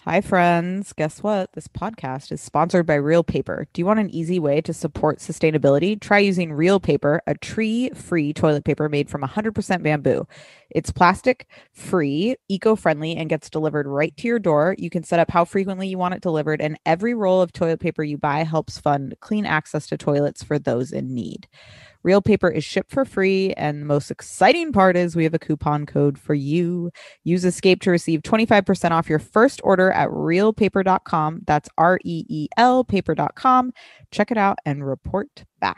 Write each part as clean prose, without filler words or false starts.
Hi, friends. Guess what? This podcast is sponsored by Real Paper. Do you want an easy way to support sustainability? Try using Real Paper, a tree-free toilet paper made from 100% bamboo. It's plastic free, eco-friendly, and gets delivered right to your door. You can set up how frequently you want it delivered, and every roll of toilet paper you buy helps fund clean access to toilets for those in need. Real paper is shipped for free, and the most exciting part is we have a coupon code for you. Use Escape to receive 25% off your first order at realpaper.com. That's REEL paper.com. Check it out and report back.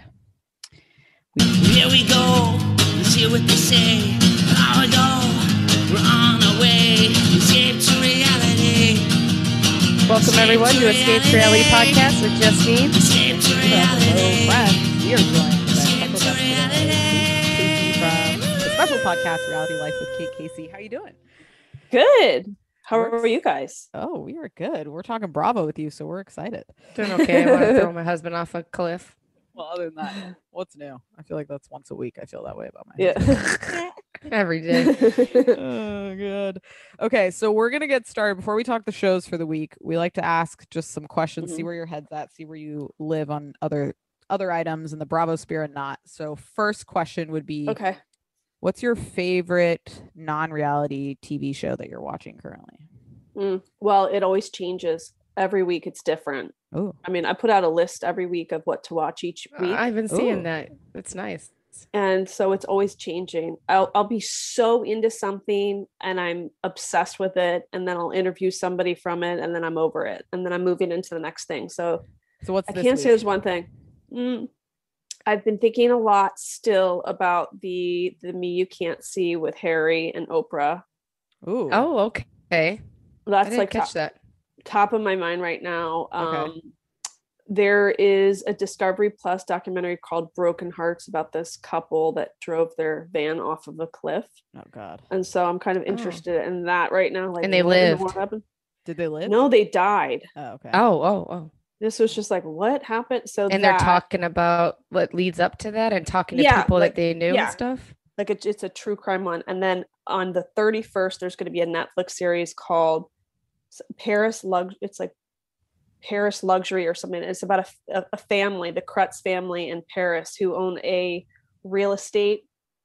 Here we go. Let's hear what they say. Here we go. We're on our way. Escape to reality. Welcome everyone to Escape to Reality Podcast with Justine. Escape to reality. We are joined by Escape special to guest today, reality. Casey from the special podcast Reality Life with Kate Casey. How you doing? Good. How are you guys? Oh, we are good. We're talking Bravo with you, so we're excited. Doing okay. I want to throw my husband off a cliff. Well, other than that, what's new? I feel like that's once a week. I feel that way about my Yeah. Every day. Oh, good. Okay, so we're gonna get started. Before we talk the shows for the week, we like to ask just some questions, see where your head's at, see where you live on other items in the Bravo sphere and not. So first question would be, Okay. what's your favorite non-reality TV show that you're watching currently? Well, it always changes. Every week it's different. Oh, I mean, I put out a list every week of what to watch each week. I've been seeing Ooh. that. That's nice. And so it's always changing. I'll be so into something and I'm obsessed with it. And then I'll interview somebody from it and then I'm over it. And then I'm moving into the next thing. So what's I this can't say week? there's one thing. I've been thinking a lot still about the Me You Can't See with Harry and Oprah. Ooh. Oh, okay. I That's didn't like catch that. top of my mind right now. Okay. There is a Discovery Plus documentary called Broken Hearts about this couple that drove their van off of a cliff. Oh God. And so I'm kind of interested in that right now. Like, And they what in the lived. world happened? Did they live? No, they died. Oh, okay. Oh. This was just like, what happened? So And they're talking about what leads up to that and talking to Yeah, people like- that they knew yeah. and stuff. like it's a true crime one. And then on the 31st, there's going to be a Netflix series called it's like Paris Luxury or something. It's about a family, the Kretz family in Paris, who own a real estate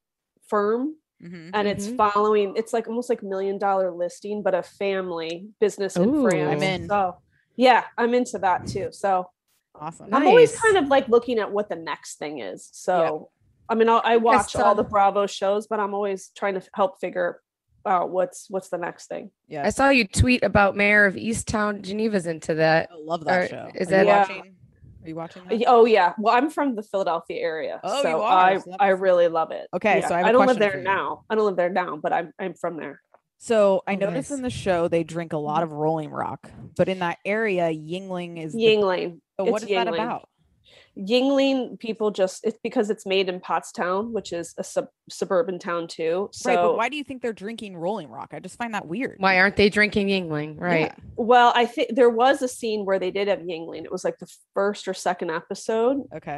firm. Mm-hmm. And it's following, it's like almost like $1 million listing, but a family business in Ooh. France. I'm in. So yeah, I'm into that too. So Awesome. I'm always Nice. kind of like looking at what the next thing is. So I mean, I watch all the Bravo shows, but I'm always trying to help figure out what's the next thing. Yeah. I saw you tweet about Mayor of Easttown, Geneva's into that. I love that Or show. is Are that- you Yeah. watching? Are you watching that? Oh yeah. Well, I'm from the Philadelphia area. Oh, so you are. So that I makes really love it. Okay, Yeah. so I have a I don't live question there for you. now. I don't live there now, but I'm from there. So I Oh, noticed nice. in the show they drink a lot of Rolling Rock, but in that area, Yingling is Yingling. So what It's is that Yuengling. about? Yingling, people just, it's because it's made in Pottstown, which is a suburban town too. So Right, but why do you think they're drinking Rolling Rock? I just find that weird. Why aren't they drinking Yingling? Right. well, I think there was a scene where they did have Yingling. It was like the first or second episode. Okay.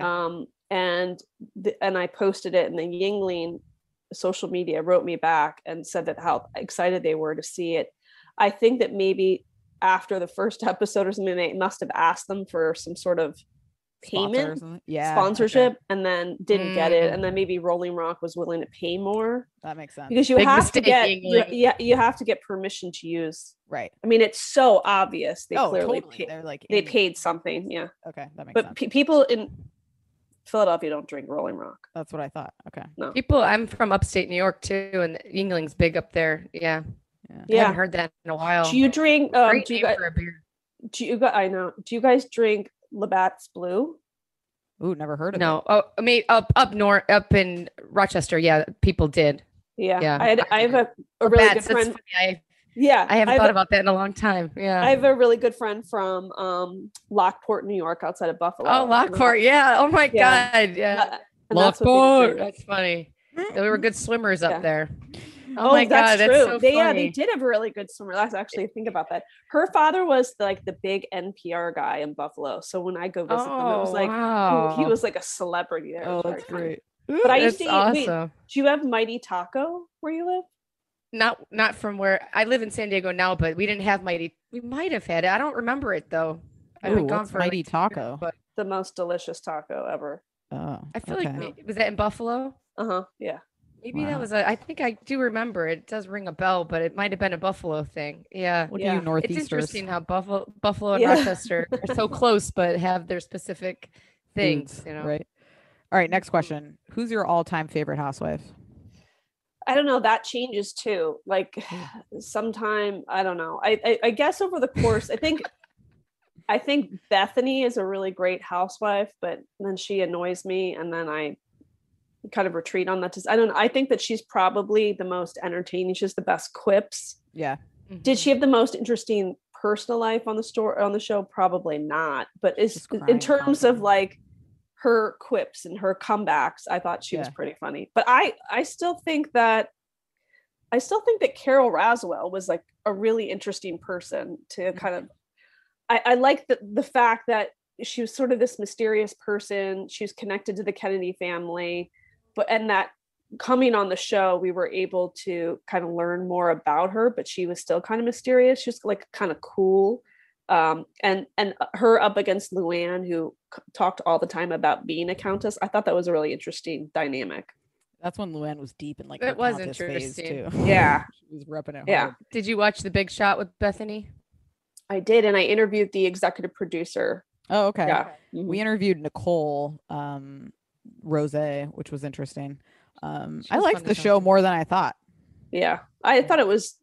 And I posted it, and the Yingling social media wrote me back and said that how excited they were to see it. I think that maybe after the first episode or something, they must have asked them for some sort of Sponsor or payment something? Yeah. sponsorship okay. and then didn't get it, and then maybe Rolling Rock was willing to pay more That makes sense. because you Big have mistake, to get Yingling. you have to get permission to use. Right. I mean, it's so obvious they Oh, clearly totally. They're like they in- paid something. Yeah, Okay, that makes but sense. people in Philadelphia don't drink Rolling Rock. That's what I thought. Okay. No. I'm from upstate New York too, and Yingling's big up there. Yeah. I Yeah. haven't heard that in a while. Do you drink? Great Do you name guys? for a beer. Do you guys? I know. Do you guys drink Labatt's Blue? Ooh, never heard of No. it. Oh, I mean up north, up in Rochester. Yeah, people did. Yeah. Yeah. I have a really Bats, good that's friend. funny. Yeah. I haven't have thought a- about that in a long time. Yeah. I have a really good friend from Lockport, New York, outside of Buffalo. Oh, Lockport. Yeah. Oh my Yeah. God. Yeah. And that's what they Lockport. drink. That's funny. We were good swimmers Yeah. up there. Oh, my that's God. true. That's so they funny. did have a really good swimmer. That's actually think about that. Her father was like the big NPR guy in Buffalo. So when I go visit them, it was like ooh, he wow. was like a celebrity there. It Oh, was that's very funny. great. But I used That's to eat. Wait, awesome. do you have Mighty Taco where you live? not from where I live in San Diego now, but we didn't have Mighty. We might have had it. I don't remember it though. I've Ooh, been gone what's for Mighty like 2 years, Taco? but The most delicious taco ever. Oh, I feel okay. like was that in Buffalo? Yeah. Maybe that Wow. was I think I do remember it. It does ring a bell, but it might have been a Buffalo thing. Yeah. Look Yeah. at you, It's Northeasters. interesting how Buffalo and Yeah. Rochester are so close, but have their specific things, Foods, you know. right? All right, next question. Who's your all-time favorite housewife? I don't know. That changes too. Like sometime, I don't know. I guess over the course, I think Bethany is a really great housewife, but then she annoys me, and then I kind of retreat on that. I don't know. I think that she's probably the most entertaining. She has the best quips. Yeah. Did she have the most interesting personal life on the show? Probably not. But Just in crying terms constantly. of like her quips and her comebacks, I thought she was Yeah. pretty funny. But I still think that Carol Raswell was like a really interesting person to kind of. I like the fact that she was sort of this mysterious person. She was connected to the Kennedy family, and that coming on the show, we were able to kind of learn more about her, but she was still kind of mysterious. She was like kind of cool. And her up against Luann, who talked all the time about being a countess. I thought that was a really interesting dynamic. That's when Luann was deep in like That her was countess phase too. interesting. Yeah. She was repping it Yeah. hard. Did you watch The Big Shot with Bethany? I did. And I interviewed the executive producer. Oh, okay. Yeah. We interviewed Nicole Rose, which was interesting. She I was fun liked to the talk show to. more than I thought. Yeah. I thought it was,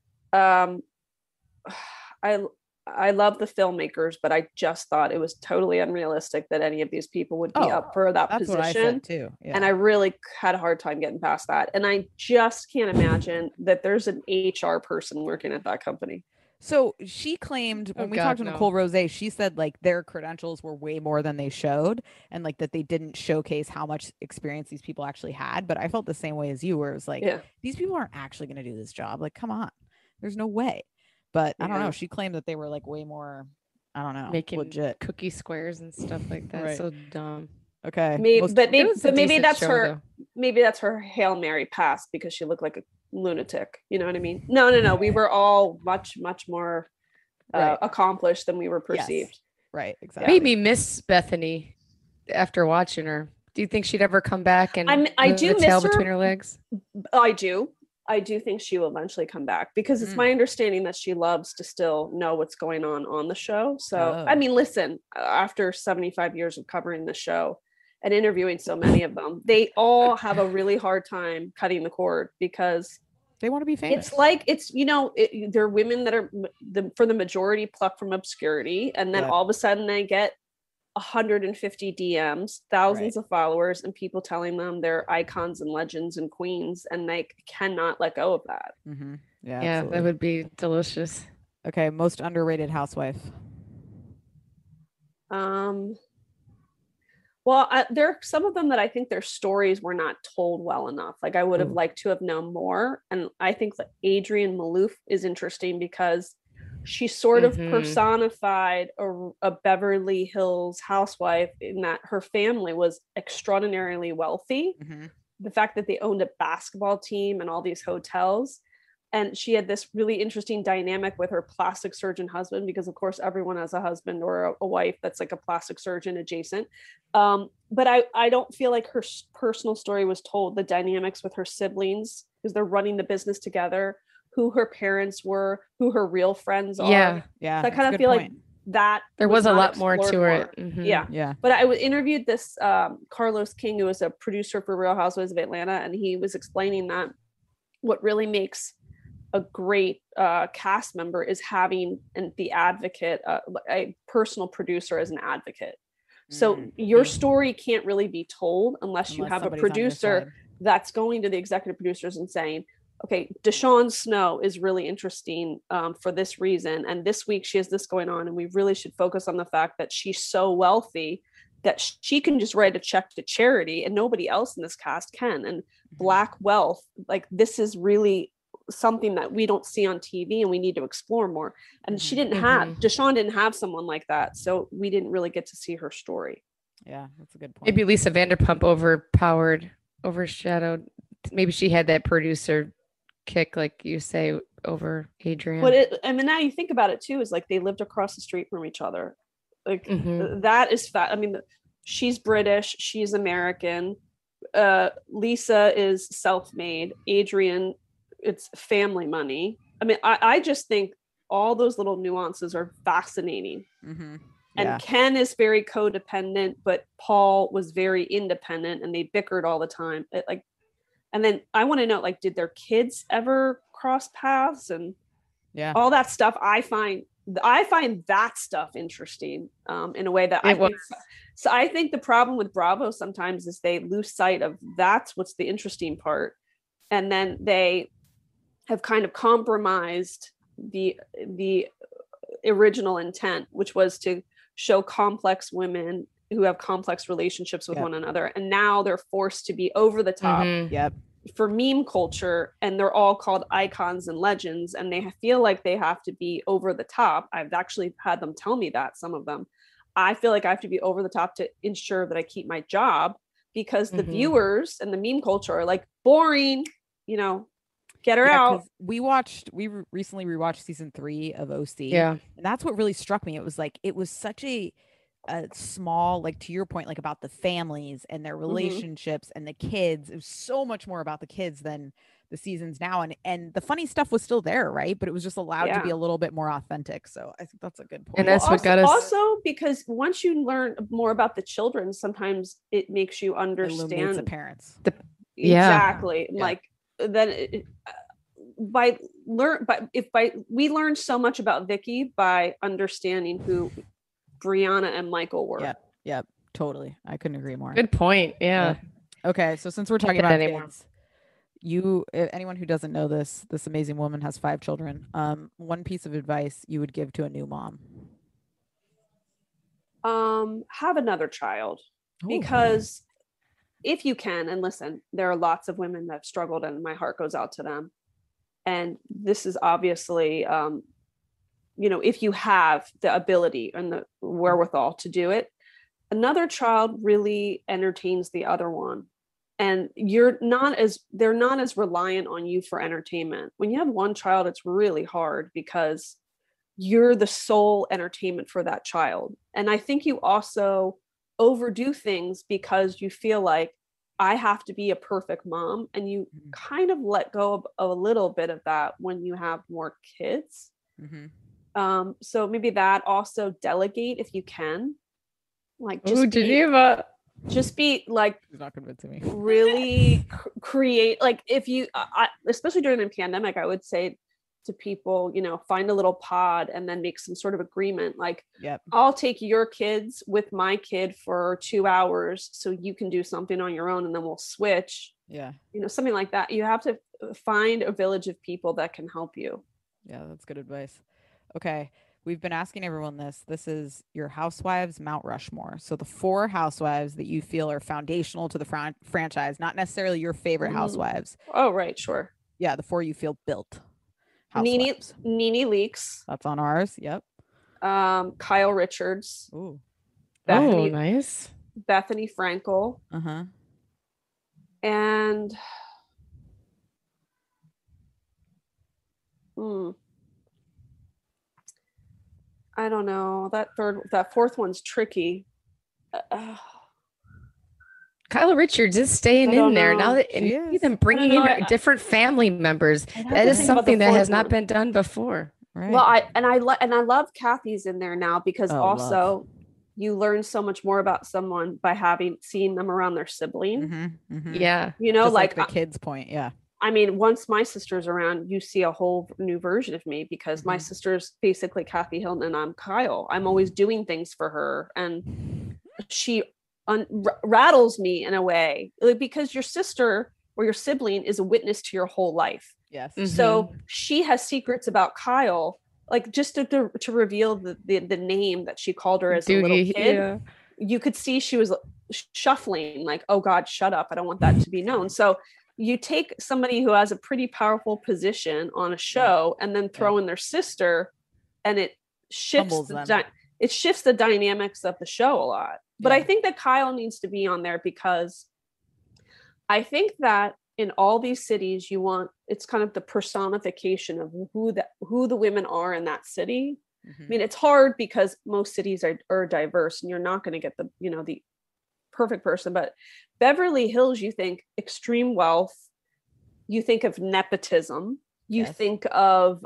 I love the filmmakers, but I just thought it was totally unrealistic that any of these people would be Oh, up for that That's what I position. said too. Yeah. And I really had a hard time getting past that. And I just can't imagine that there's an HR person working at that company. So she claimed when we God, talked to no. Nicole Rose, she said like their credentials were way more than they showed, and like that they didn't showcase how much experience these people actually had. But I felt the same way as you, where it was like, Yeah. these people aren't actually going to do this job. Like, come on, there's no way. But I don't Yeah. know. She claimed that they were like way more, I don't know, Making legit. cookie squares and stuff like that. Right. So dumb. Okay. Maybe, Most- but It was a maybe decent that's show, her. though. Maybe that's her Hail Mary pass because she looked like a lunatic. You know what I mean? No. We were all much more Right. accomplished than we were Yes. perceived. Right. Exactly. Made me miss Bethany after watching her. Do you think she'd ever come back and I with do the miss tail her. between her legs? I do think she will eventually come back because it's Mm. my understanding that she loves to still know what's going on the show. So, Oh. I mean, listen, after 75 years of covering the show and interviewing so many of them, they all have a really hard time cutting the cord because They want to be famous. it's like they're women that are for the majority plucked from obscurity, and then Yeah. all of a sudden they get 150 DMs, thousands of followers, and people telling them they're icons and legends and queens, and they cannot let go of that. Mm-hmm. Yeah. Yeah, absolutely. that would be delicious. Okay. Most underrated housewife. Well, there are some of them that I think their stories were not told well enough. Like I would have Ooh. liked to have known more. And I think that Adrienne Malouf is interesting because she sort of Mhm. personified a Beverly Hills housewife in that her family was extraordinarily wealthy. Mm-hmm. The fact that they owned a basketball team and all these hotels. And she had this really interesting dynamic with her plastic surgeon husband, because of course everyone has a husband or a wife that's like a plastic surgeon adjacent. But I don't feel like her personal story was told, the dynamics with her siblings, because they're running the business together, who her parents were, who her real friends are. Yeah, Yeah. So I that's kind a of good feel point. like that there was a not lot more to explored it. Mhm. Yeah. Yeah. But I interviewed this Carlos King, who was a producer for Real Housewives of Atlanta, and he was explaining that what really makes a great cast member is having the advocate, a personal producer as an advocate. So your story can't really be told unless you have a somebody's on your producer side. that's going to the executive producers and saying, okay, Deshawn Snow is really interesting for this reason. And this week she has this going on. And we really should focus on the fact that she's so wealthy that she can just write a check to charity and nobody else in this cast can. And Black wealth, like this is really something that we don't see on TV and we need to explore more. And she didn't have, Deshawn didn't have someone like that. So we didn't really get to see her story. Yeah, that's a good point. Maybe Lisa Vanderpump overshadowed. Maybe she had that producer kick, like you say, over Adrian. But I mean, now you think about it too, is like they lived across the street from each other. Like that is I mean, she's British, she's American. Lisa is self-made. Adrian, it's family money. I mean, I just think all those little nuances are fascinating. Mm-hmm. And Ken is very codependent, but Paul was very independent, and they bickered all the time. And then I want to know, like, did their kids ever cross paths and all that stuff? I find that stuff interesting in a way that so I think the problem with Bravo sometimes is they lose sight of that's what's the interesting part, and then they have kind of compromised the original intent, which was to show complex women who have complex relationships with one another, and now they're forced to be over the top for meme culture, and they're all called icons and legends, and they feel like they have to be over the top. I've actually had them tell me that, some of them. I feel like I have to be over the top to ensure that I keep my job, because the viewers and the meme culture are like, boring, get her out. We recently rewatched season 3 of OC. Yeah. And that's what really struck me. It was like, it was such a small, like, to your point, like about the families and their relationships and the kids. It was so much more about the kids than the seasons now. And the funny stuff was still there, right? But it was just allowed to be a little bit more authentic. So I think that's a good point. And that's what got us. Also, because once you learn more about the children, sometimes it makes you understand the parents. Exactly. Yeah. Like then we learned so much about Vicky by understanding who Brianna and Michael were. Yep, totally. I couldn't agree more. Good point. Yeah. Okay, so since we're talking about kids, anyone who doesn't know this amazing woman has 5 children. One piece of advice you would give to a new mom? Have another child. Because if you can, and listen, there are lots of women that have struggled, and my heart goes out to them. And this is obviously, if you have the ability and the wherewithal to do it, another child really entertains the other one. And they're not as reliant on you for entertainment. When you have one child, it's really hard because you're the sole entertainment for that child. And I think you also overdo things because you feel like I have to be a perfect mom, and you kind of let go of a little bit of that when you have more kids. So maybe that. Also delegate if you can, like Geneva. Just be like, she's not convincing me. Really create, like, if you especially during the pandemic, I would say to people, find a little pod and then make some sort of agreement. Like, I'll take your kids with my kid for 2 hours so you can do something on your own, and then we'll switch. Something like that. You have to find a village of people that can help you. Yeah, that's good advice. Okay, we've been asking everyone this. This is your Housewives Mount Rushmore. So the 4 housewives that you feel are foundational to the franchise, not necessarily your favorite housewives. Oh, right, sure. Yeah, the 4 you feel built. Nene Leakes. That's on ours. Yep. Kyle Richards. Ooh. Bethany, nice. Bethany Frankel. And I don't know. That fourth one's tricky. Kyla Richards is staying in there now that even bringing in different family members. That is something that has not been done before. Right. Well, I love Kathy's in there now because you learn so much more about someone by seeing them around their sibling. Yeah. Just like the kids' point. Yeah. I mean, once my sister's around, you see a whole new version of me because my sister's basically Kathy Hilton and I'm Kyle. I'm always doing things for her, and she rattles me in a way, like, because your sister or your sibling is a witness to your whole life. Yes. So she has secrets about Kyle, like just to reveal the name that she called her as a little kid. Yeah. You could see she was shuffling, like, oh God, shut up. I don't want that to be known. So you take somebody who has a pretty powerful position on a show and then throw in their sister, and it shifts the dynamics of the show a lot. But I think that Kyle needs to be on there because I think that in all these cities, it's kind of the personification of who the women are in that city. I mean, it's hard because most cities are diverse, and you're not going to get the perfect person. But Beverly Hills, you think extreme wealth, you think of nepotism, you think of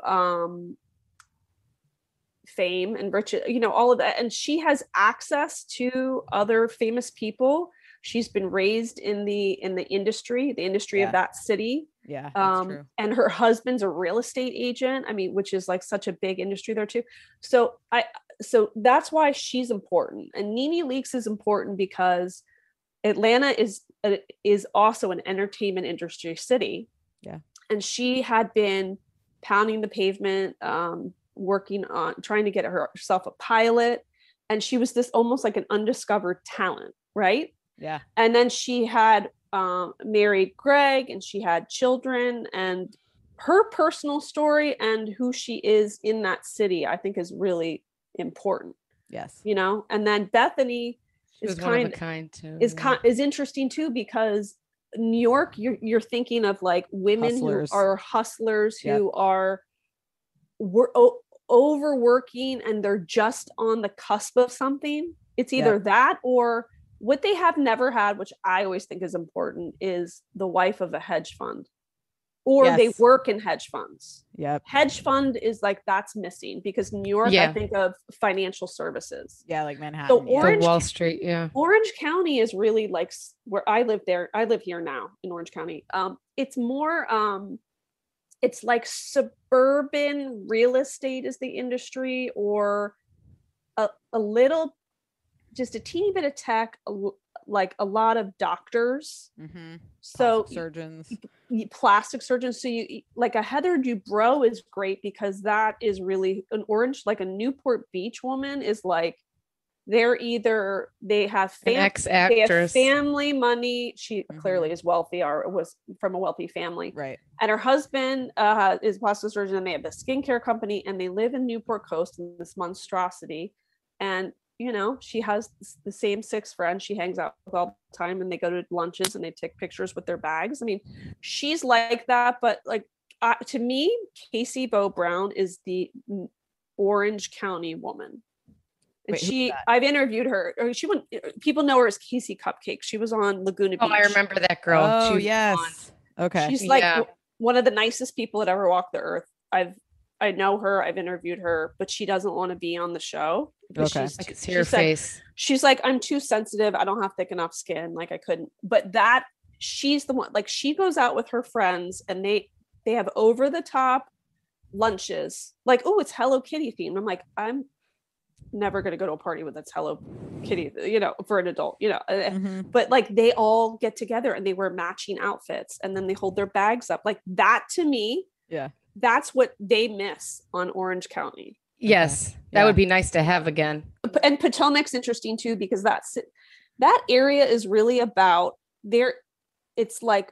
fame and riches, all of that. And she has access to other famous people. She's been raised in the industry of that city. Yeah. That's true. And her husband's a real estate agent. I mean, which is like such a big industry there too. So that's why she's important. And Nene Leakes is important because Atlanta is also an entertainment industry city. Yeah. And she had been pounding the pavement, working on trying to get herself a pilot. And she was this almost like an undiscovered talent, right? Yeah. And then she had married Greg, and she had children, and her personal story and who she is in that city, I think, is really important. Yes. And then Bethany is interesting too, because New York, you're thinking of like women hustlers. Who are hustlers, who are overworking, and they're just on the cusp of something. It's either that, or what they have never had, which I always think is important, is the wife of a hedge fund, or they work in hedge funds. Yep. Hedge fund is like, that's missing, because New York, I think of financial services. Yeah. Like Manhattan. So Wall Street. Yeah. Orange County is really like where I live there. I live here now in Orange County. It's more, it's like suburban real estate is the industry, or a little, just a teeny bit of tech, like a lot of doctors. So plastic surgeons. So you like a Heather Dubrow is great, because that is really an Orange, like a Newport Beach woman is like, they have family money. She clearly is wealthy, or was from a wealthy family. Right. And her husband is a plastic surgeon, and they have a skincare company, and they live in Newport Coast in this monstrosity. And she has the same 6 friends she hangs out with all the time, and they go to lunches and they take pictures with their bags. I mean, she's like that. But like, to me, Casey Bo Brown is the Orange County woman. And Wait, I've interviewed her. People know her as Casey Cupcake. She was on Laguna Beach. Oh, I remember that girl. Oh, yes. Okay. She's like one of the nicest people that ever walked the earth. I know her. I've interviewed her, but she doesn't want to be on the show. Okay. I could see her face. She's like, I'm too sensitive. I don't have thick enough skin. Like, I couldn't. But she's the one. Like, she goes out with her friends, and they have over the top lunches. Like, oh, it's Hello Kitty themed. I'm like, I'm never going to go to a party with that's Hello Kitty, for an adult, but like, they all get together and they wear matching outfits, and then they hold their bags up like that. To me, that's what they miss on Orange County. Yes. That would be nice to have again. And Potomac's interesting too, because that area is really about it's like,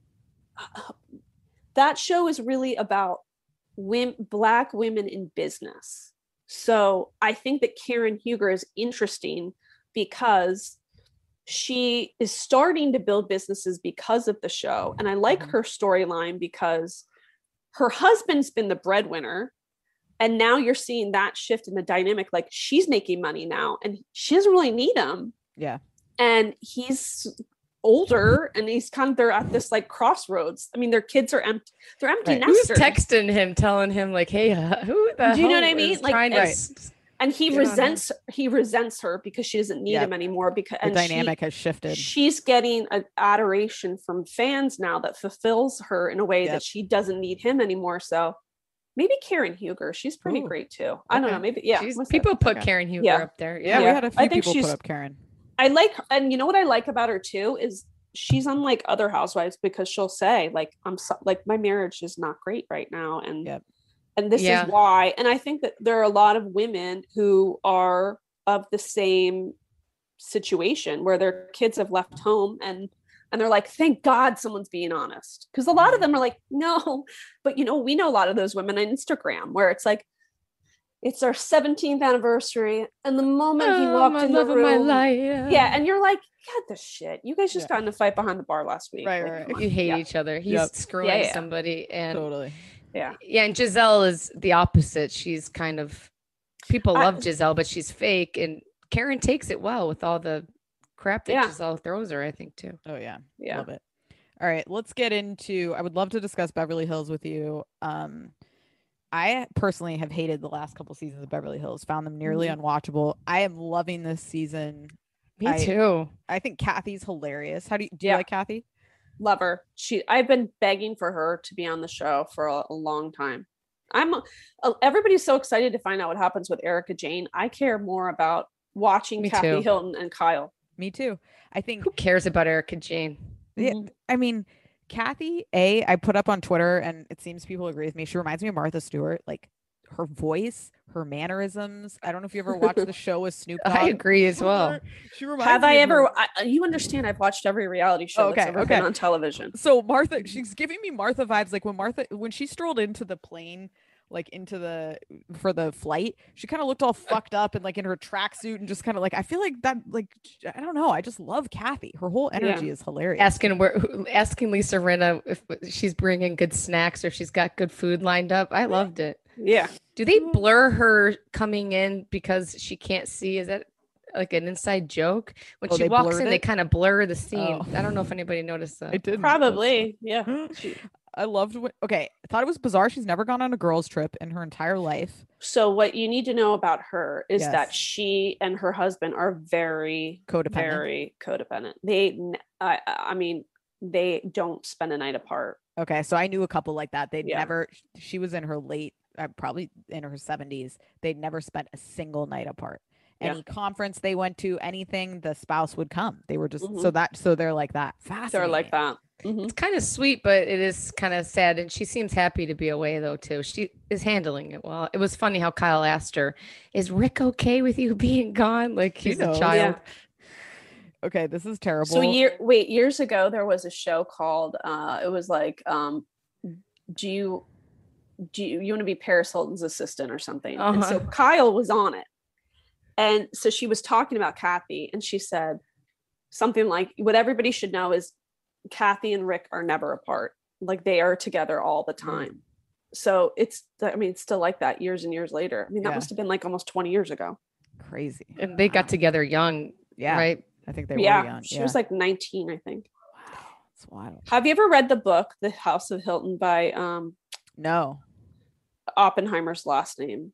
that show is really about Black women in business. So I think that Karen Huger is interesting because she is starting to build businesses because of the show. And I like her storyline because her husband's been the breadwinner. And now you're seeing that shift in the dynamic. Like, she's making money now and she doesn't really need him. Yeah. And he's older and they're at this like crossroads. I mean, their kids are empty. They're empty nesters. Who's texting him, telling him like, hey, who the do you know what I mean? Like, and he resents her because she doesn't need him anymore, because the dynamic has shifted. She's getting an adoration from fans now that fulfills her in a way that she doesn't need him anymore. So maybe Karen Huger, she's pretty great too. I don't know. Maybe, people put Karen Huger up there. Yeah, we had a few people put up Karen. I like, and you know what I like about her too is she's unlike other housewives, because she'll say like, my marriage is not great right now, and and this is why. And I think that there are a lot of women who are of the same situation where their kids have left home, and they're like, thank God someone's being honest, because a lot of them are like, no, but we know a lot of those women on Instagram where it's like, it's our 17th anniversary. And the moment he walked in the room, my life. Yeah. And you're like, God, the shit. You guys just got in a fight behind the bar last week. Right. You hate each other. He's screwing somebody. And totally. Yeah. Yeah. And Giselle is the opposite. She's kind of, people love Giselle, but she's fake. And Karen takes it well with all the crap that Giselle throws her, I think, too. Oh, yeah. Love it. All right. Let's get into, I would love to discuss Beverly Hills with you. I personally have hated the last couple seasons of Beverly Hills, found them nearly unwatchable. I am loving this season. Me too. I think Kathy's hilarious. Do you like Kathy? Love her. I've been begging for her to be on the show for a long time. Everybody's so excited to find out what happens with Erica Jane. I care more about watching Kathy Hilton and Kyle. Me too. I think, who cares about Erica Jane? Yeah, I mean, Kathy, I put up on Twitter, and it seems people agree with me. She reminds me of Martha Stewart, like her voice, her mannerisms. I don't know if you ever watched the show with Snoop Dogg. I agree as well. She reminds Have me I of ever? You understand? I've watched every reality show that's ever been on television. So Martha, she's giving me Martha vibes. Like when she strolled into the plane, like for the flight, she kind of looked all fucked up and like in her tracksuit and just kind of like, I feel like that, like, I don't know. I just love Kathy. Her whole energy is hilarious. Asking Lisa Rinna if she's bringing good snacks or if she's got good food lined up. I loved it. Yeah. Do they blur her coming in because she can't see? Is that like an inside joke? When she walks in, they kind of blur the scene. I don't know if anybody noticed that. I did. Probably. Yeah. I loved I thought it was bizarre. She's never gone on a girls' trip in her entire life. So what you need to know about her is that she and her husband are very codependent. I mean, they don't spend a night apart. Okay. So I knew a couple like that. She was in her late, probably in her 70s. They'd never spent a single night apart. Any conference they went to, anything, the spouse would come. They were just so they're like that. Fascinating. They're like that. It's kind of sweet, but it is kind of sad. And she seems happy to be away though, too. She is handling it well. It was funny how Kyle asked her, "Is Rick okay with you being gone?" Like he's a child. Yeah. Okay, this is terrible. So years ago, there was a show called, it was like, do you want to be Paris Hilton's assistant or something? And so Kyle was on it. And so she was talking about Kathy and she said something like, what everybody should know is Kathy and Rick are never apart. Like they are together all the time. So it's still like that years and years later. I mean, that must have been like almost 20 years ago. Crazy. And they got together young. Yeah. Right. I think they were young. She was like 19, I think. Wow. That's wild. Have you ever read the book, The House of Hilton by No. Oppenheimer's last name?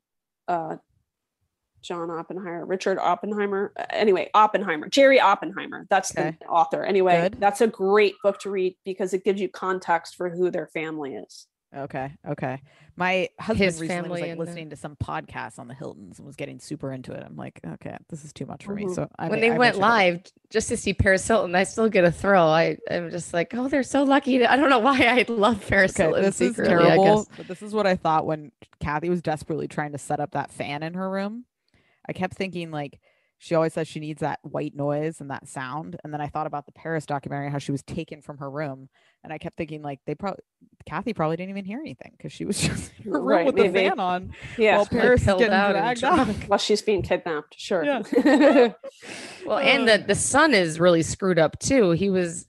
John Oppenheimer, Richard Oppenheimer. Anyway, Oppenheimer, Jerry Oppenheimer. That's the author. Anyway, that's a great book to read because it gives you context for who their family is. Okay. My husband recently was like listening to some podcasts on the Hiltons and was getting super into it. I'm like, okay, this is too much for me. So when they went live just to see Paris Hilton, I still get a thrill. I'm just like, oh, they're so lucky. I don't know why I love Paris Hilton. This is terrible. But this is what I thought when Kathy was desperately trying to set up that fan in her room. I kept thinking like, she always says she needs that white noise and that sound. And then I thought about the Paris documentary, how she was taken from her room. And I kept thinking like Kathy probably didn't even hear anything because she was just in her room with the fan on. Yeah. While Paris is getting dragged out. While she's being kidnapped. Sure. Yeah. Well, and the son is really screwed up too. He was,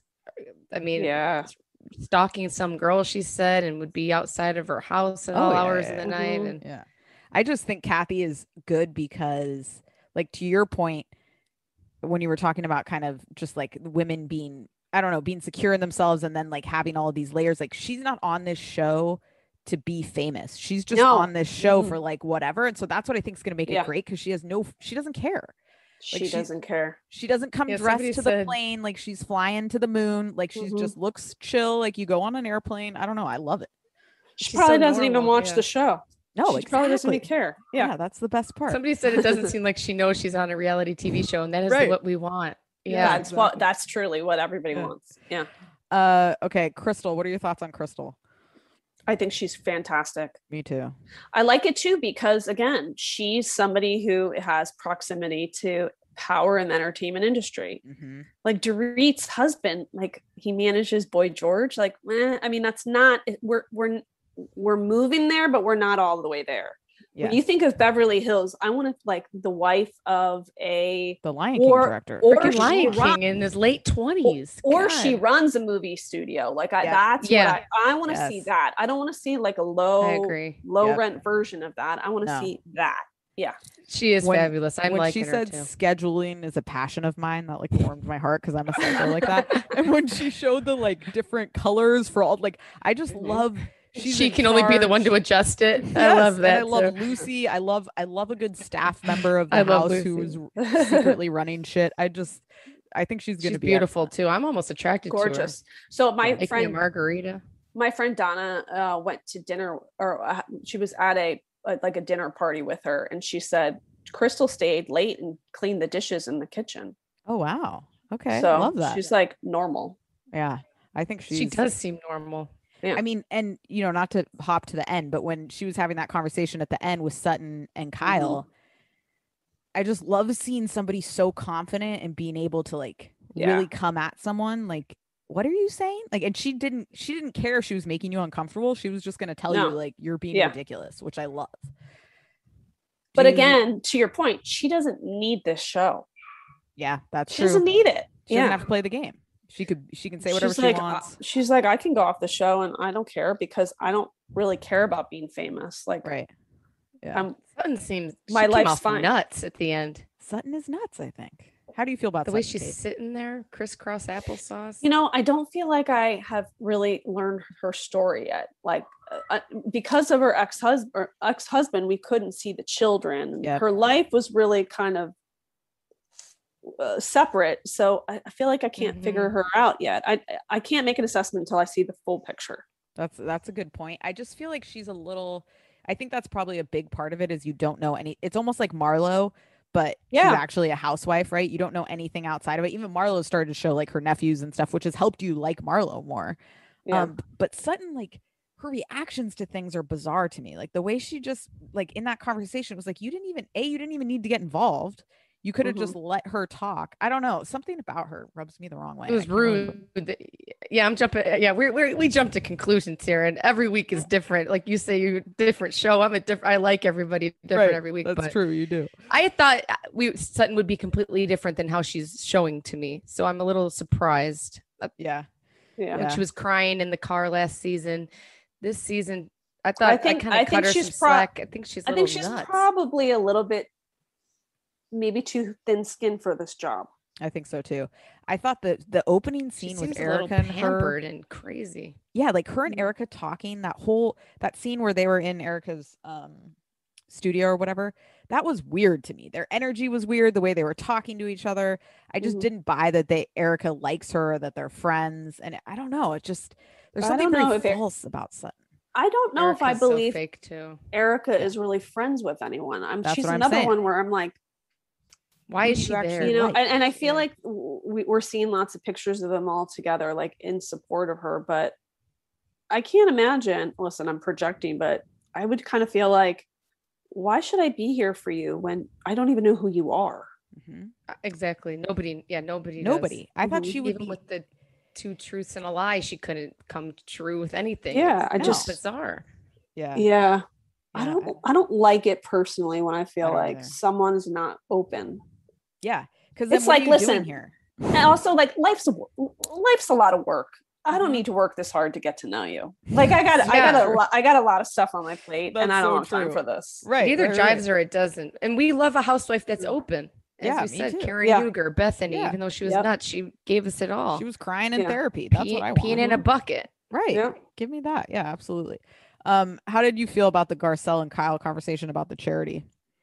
stalking some girl, she said, and would be outside of her house at all hours of the night. And I just think Kathy is good because, like, to your point, when you were talking about kind of just like women being, I don't know, being secure in themselves and then like having all of these layers, like she's not on this show to be famous. She's just on this show for like whatever. And so that's what I think is going to make it great because she doesn't care. Like she doesn't care. She doesn't come dressed to the plane like she's flying to the moon. Like she just looks chill. Like you go on an airplane. I don't know. I love it. She probably doesn't even watch the show. No, she probably doesn't even care. Yeah, that's the best part. Somebody said it doesn't seem like she knows she's on a reality TV show, and that is what we want. Yeah, that's truly what everybody wants. Yeah. Okay, Crystal, what are your thoughts on Crystal? I think she's fantastic. Me too. I like it too because again, she's somebody who has proximity to power in the entertainment industry. Like Dorit's husband, like he manages Boy George. Like, I mean, that's not we're moving there, but we're not all the way there. When you think of Beverly Hills, I want to like the wife of the Lion King director, or Lion King in his late 20s, or she runs a movie studio. Like that's what I want to see. That I don't want to see like a low rent version of that. I want to see that. Yeah, she is fabulous. I'm when she said scheduling is a passion of mine, that like warmed my heart because I'm a psycho like that. And when she showed the like different colors for all, like I just love. She can only be the one to adjust it. Yes, I love that. And I love Lucy. I love a good staff member of the house who's secretly running shit. I think she's gonna be beautiful too. I'm almost attracted to her. So my friend margarita. My friend Donna went to dinner, or she was at a dinner party with her, and she said Crystal stayed late and cleaned the dishes in the kitchen. Oh wow. Okay. So love that. She's like normal. Yeah. I think she does seem normal. Yeah. I mean, and not to hop to the end, but when she was having that conversation at the end with Sutton and Kyle, I just love seeing somebody so confident and being able to like really come at someone like, what are you saying? Like, and she didn't care if she was making you uncomfortable. She was just going to tell you like, you're being ridiculous, which I love. But again, to your point, she doesn't need this show. Yeah, that's true. She doesn't need it. She doesn't have to play the game. She can say whatever she wants. She's like, I can go off the show and I don't care because I don't really care about being famous. Like, right. Yeah. Sutton seems my life's fine. Nuts at the end. Sutton is nuts, I think. How do you feel about the way she's sitting there, crisscross applesauce? I don't feel like I have really learned her story yet. Like, because of her ex-husband, we couldn't see the children. Yep. Her life was really kind of separate, so I feel like I can't figure her out yet. I can't make an assessment until I see the full picture. That's a good point. I just feel like she's a little. I think that's probably a big part of it is you don't know any. It's almost like Marlo, but she's actually a housewife, right? You don't know anything outside of it. Even Marlo started to show like her nephews and stuff, which has helped you like Marlo more. Yeah. But Sutton, like her reactions to things are bizarre to me. Like the way she just like in that conversation was like, you didn't even need to get involved. You could have just let her talk. I don't know. Something about her rubs me the wrong way. It was rude. Yeah, I'm jumping. Yeah, we jump to conclusions here, and every week is different. Like you say, you different show. I like everybody different every week. That's true. You do. I thought Sutton would be completely different than how she's showing to me. So I'm a little surprised. Yeah. When she was crying in the car last season, this season, I thought I kind of cut her some slack. I think she's nuts. Probably a little bit. Maybe too thin-skinned for this job. I think so too. I thought the opening scene with Erica and her and crazy. Yeah, like her and Erica talking, that scene where they were in Erica's studio or whatever, that was weird to me. Their energy was weird, the way they were talking to each other. I just didn't buy that Erica likes her or that they're friends. And I don't know. It just there's something very false about Sutton. I don't know if I believe so fake too. Erica is really friends with anyone. She's another one where I'm like, why is she there? And I feel like we're seeing lots of pictures of them all together, like in support of her. But I can't imagine. Listen, I'm projecting, but I would kind of feel like, why should I be here for you when I don't even know who you are? Mm-hmm. Exactly. Nobody. I thought she would even with the 2 truths and a lie. She couldn't come true with anything. Yeah, it's bizarre. Yeah. I don't like it personally when I feel like someone's not open. Yeah, because it's like, listen here, and also like life's a lot of work. I don't need to work this hard to get to know you. Like I got a lot of stuff on my plate, and I don't have time for this. Right, it either drives or it doesn't. And we love a housewife that's open. As you said, Karen Huger, Bethany, even though she was nuts, she gave us it all. She was crying in therapy. That's what I want. Peeing in a bucket. Right. Yeah. Give me that. Yeah, absolutely. How did you feel about the Garcelle and Kyle conversation about the charity?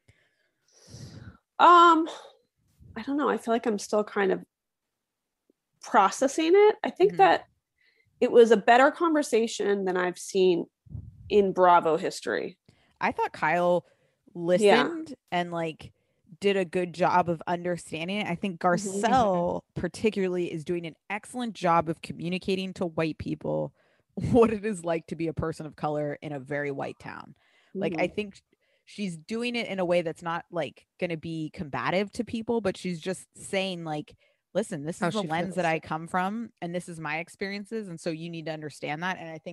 I don't know. I feel like I'm still kind of processing it. I think that it was a better conversation than I've seen in Bravo history. I thought Kyle listened and like did a good job of understanding it. I think Garcelle particularly is doing an excellent job of communicating to white people what it is like to be a person of color in a very white town. Like, I think she's doing it in a way that's not like going to be combative to people, but she's just saying like, listen, this is the lens that I come from and this is my experiences. And so you need to understand that. And I think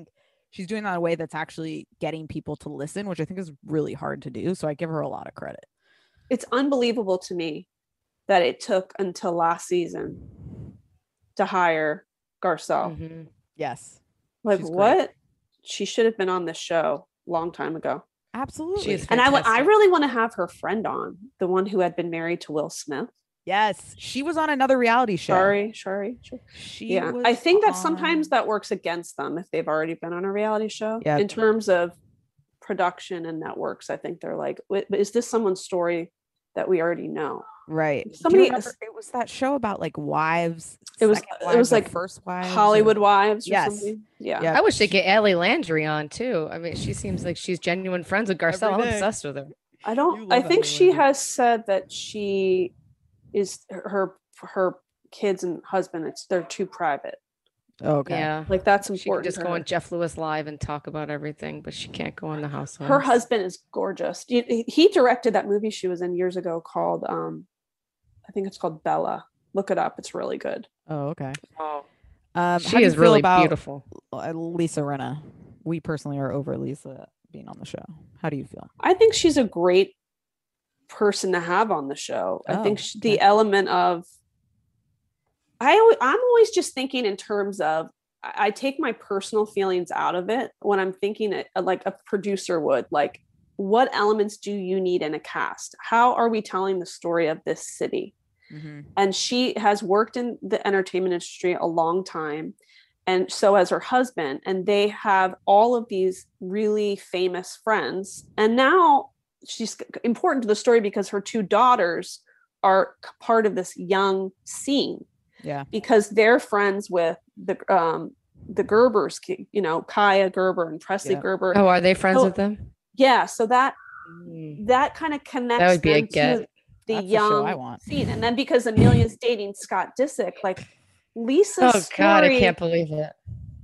she's doing that in a way that's actually getting people to listen, which I think is really hard to do. So I give her a lot of credit. It's unbelievable to me that it took until last season to hire Garcelle. Mm-hmm. Yes. Like She's what? great. She should have been on this show a long time ago. Absolutely. She is And I fantastic. really want to have her friend on, the one who had been married to Will Smith. Yes. She was on another reality show. Shari. She Yeah. was I think that on- sometimes that works against them if they've already been on a reality show. Yeah. In terms of production and networks, I think they're like, is this someone's story that we already know? Right. Do you Somebody- remember it was that show about like wives. It was- second it wives was or like first wives. Hollywood or- Wives or Yes. something. Yeah. Yeah. I wish they get Allie Landry on too. I mean, she seems like she's genuine friends with Garcelle. Every I'm day. obsessed with her. I You don't. love I think Allie she Landry. has said that she is her kids and husband. They're too private. Okay. Yeah. Like that's She could important. just to go her. on Jeff Lewis Live and talk about everything, but she can't go on the housewives. Her husband is gorgeous. He directed that movie she was in years ago called I think it's called Bella. Look it up. It's really good. Oh, okay. Oh, How she do you is feel really about beautiful. Lisa Rinna? We personally are over Lisa being on the show. How do you feel? I think she's a great person to have on the show. I think Oh, the okay. element of I'm always just thinking in terms of I take my personal feelings out of it when I'm thinking it like a producer would. Like, what elements do you need in a cast? How are we telling the story of this city? Mhm. And she has worked in the entertainment industry a long time, and so has her husband, and they have all of these really famous friends. And now she's important to the story because her two daughters are part of this young scene Yeah. because they're friends with the Gerbers, you know, Kaya Gerber and Presley Yeah. Gerber. Oh, are they friends So- with them? Yeah, so that Mm. kind of connects That would be a them get. to the That's the show I young want. scene. And then because Amelia's dating Scott Disick, like Lisa's Oh God, I story, can't believe it.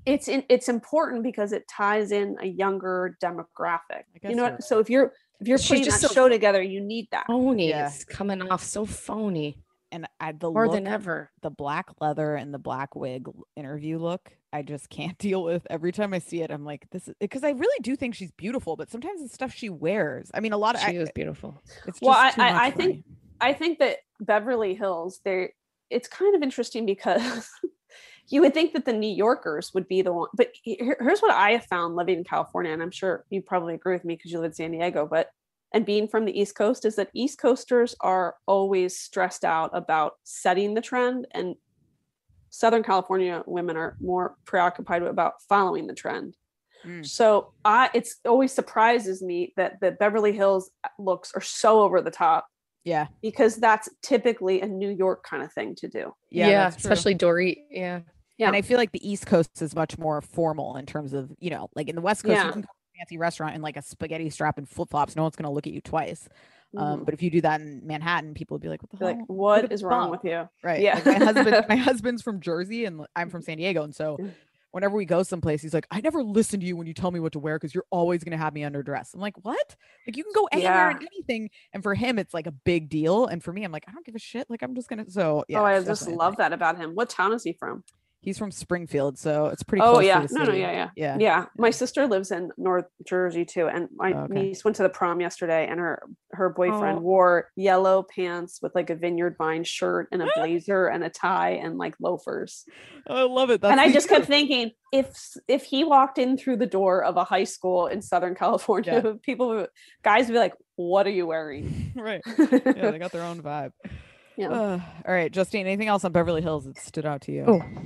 it's important because it ties in a younger demographic. guess You know, you're what? So if you're She's putting just that so show together, you need that. Phony. Yeah. It's coming off so phony. And the More look, than ever. the black leather and the black wig interview look, I just can't deal with. Every time I see it, I'm like, this is because I really do think she's beautiful, but sometimes the stuff she wears. I mean, a lot of She is beautiful. it's just Well, too much I for think me. I think that Beverly Hills, it's kind of interesting because you would think that the New Yorkers would be the one, but here's what I have found living in California, and I'm sure you probably agree with me because you live in San Diego, and being from the East Coast is that East Coasters are always stressed out about setting the trend, and Southern California women are more preoccupied about following the trend. Mm. So it's always surprises me that the Beverly Hills looks are so over the top Yeah. because that's typically a New York kind of thing to do. Yeah, that's true. especially Dory. Yeah. Yeah. And I feel like the East Coast is much more formal in terms of, you know, like in the West Coast, Yeah. you can go to a fancy restaurant in like a spaghetti strap and flip flops. No one's going to look at you twice. Mhm. But if you do that in Manhattan, people would be like, what the Be hell? like, what a is wrong bum." with you? Right. Yeah. Like my husband's from Jersey and I'm from San Diego. And so Mm. whenever we go someplace, he's like, I never listen to you when you tell me what to wear because you're always going to have me underdressed. I'm like, what? Like you can go anywhere and Yeah. anything. And for him, it's like a big deal. And for me, I'm like, I don't give a shit. Like I'm just going to. So yeah. Oh, I it's just definitely a love thing. that about him. What town is he from? He's from Springfield. So it's pretty Oh close yeah. to the No, city. yeah. Yeah. Yeah. My sister lives in North Jersey too. And my Oh, okay. niece went to the prom yesterday and her boyfriend Oh. wore yellow pants with like a Vineyard Vine shirt and a blazer and a tie and like loafers. I love it. That's And I the just kept truth. thinking if he walked in through the door of a high school in Southern California, guys would be like, what are you wearing? Right. Yeah, they got their own vibe. Yeah. All right, Justine, anything else on Beverly Hills that stood out to you?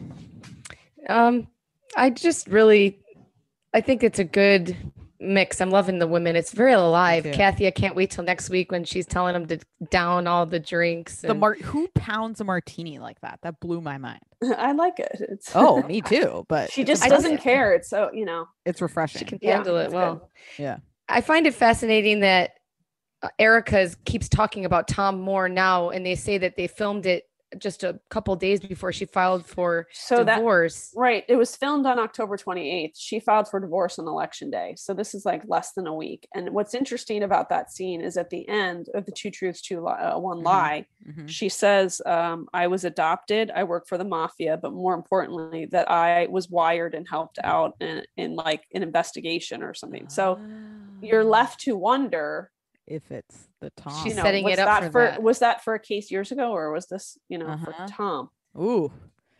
Oh. I just really, I think it's a good mix. I'm loving the women. It's very alive. too. Kathy, I can't wait till next week when she's telling them to down all the drinks. The and- who pounds a martini like that? That blew my mind. I like it. It's Oh, me too. But she it's just impressive. doesn't care. It's so, It's refreshing. she can Yeah, handle it it's well. good. Yeah. I find it fascinating that Erica keeps talking about Tom Moore now, and they say that they filmed it just a couple days before she filed for So divorce. Right. It was filmed on October 28th. She filed for divorce on election day. So this is like less than a week. And what's interesting about that scene is at the end of the Two Truths, One Lie, she says, I was adopted. I work for the mafia, but more importantly, that I was wired and helped out in like an investigation or something. So you're left to wonder if it's the Tom. She's setting it up for that. Was that for a case years ago, or was this, for Tom? Ooh.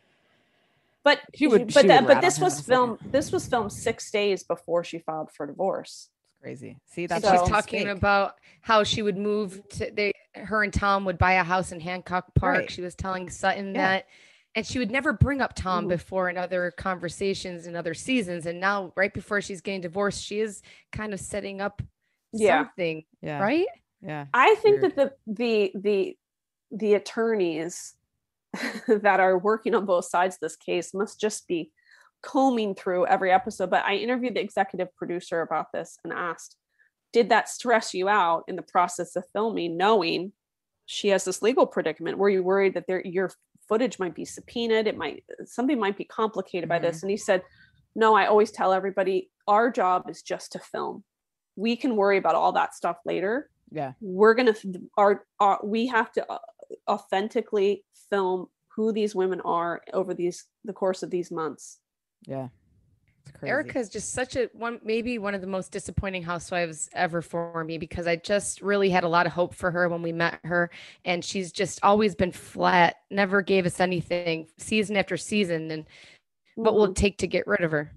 But this was filmed 6 days before she filed for divorce. It's crazy. See, that's she's talking about how she would move to her and Tom would buy a house in Hancock Park. Right. She was telling Sutton that, and she would never bring up Tom before in other conversations in other seasons. And now, right before she's getting divorced, she is kind of setting up something, right? Yeah. I think that the attorneys that are working on both sides of this case must just be combing through every episode. But I interviewed the executive producer about this and asked, did that stress you out in the process of filming, knowing she has this legal predicament? Were you worried that your footage might be subpoenaed? Something might be complicated by this? And he said, no, I always tell everybody our job is just to film. We can worry about all that stuff later. Yeah. We're going to, we have to authentically film who these women are over the course of these months. Yeah. Erica is just such maybe one of the most disappointing housewives ever for me, because I just really had a lot of hope for her when we met her, and she's just always been flat, never gave us anything season after season. And what will it take to get rid of her?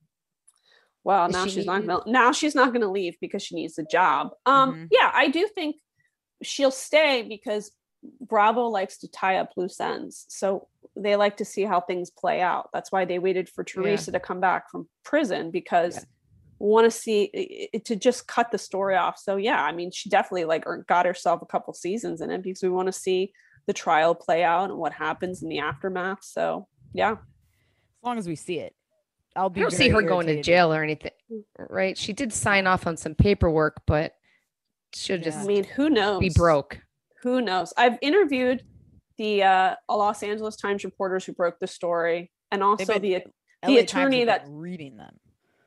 Well, now she's not going to leave because she needs a job. Yeah, I do think she'll stay because Bravo likes to tie up loose ends. So they like to see how things play out. That's why they waited for Teresa to come back from prison, because want to see it, to just cut the story off. So yeah, I mean, she definitely got herself a couple seasons in it because we want to see the trial play out and what happens in the aftermath. So yeah, as long as we see it. I don't see her going to jail or anything, right? She did sign off on some paperwork, but she'll just, I mean, who knows? Be broke. Who knows? I've interviewed the Los Angeles Times reporters who broke the story, and also the attorney that reading them.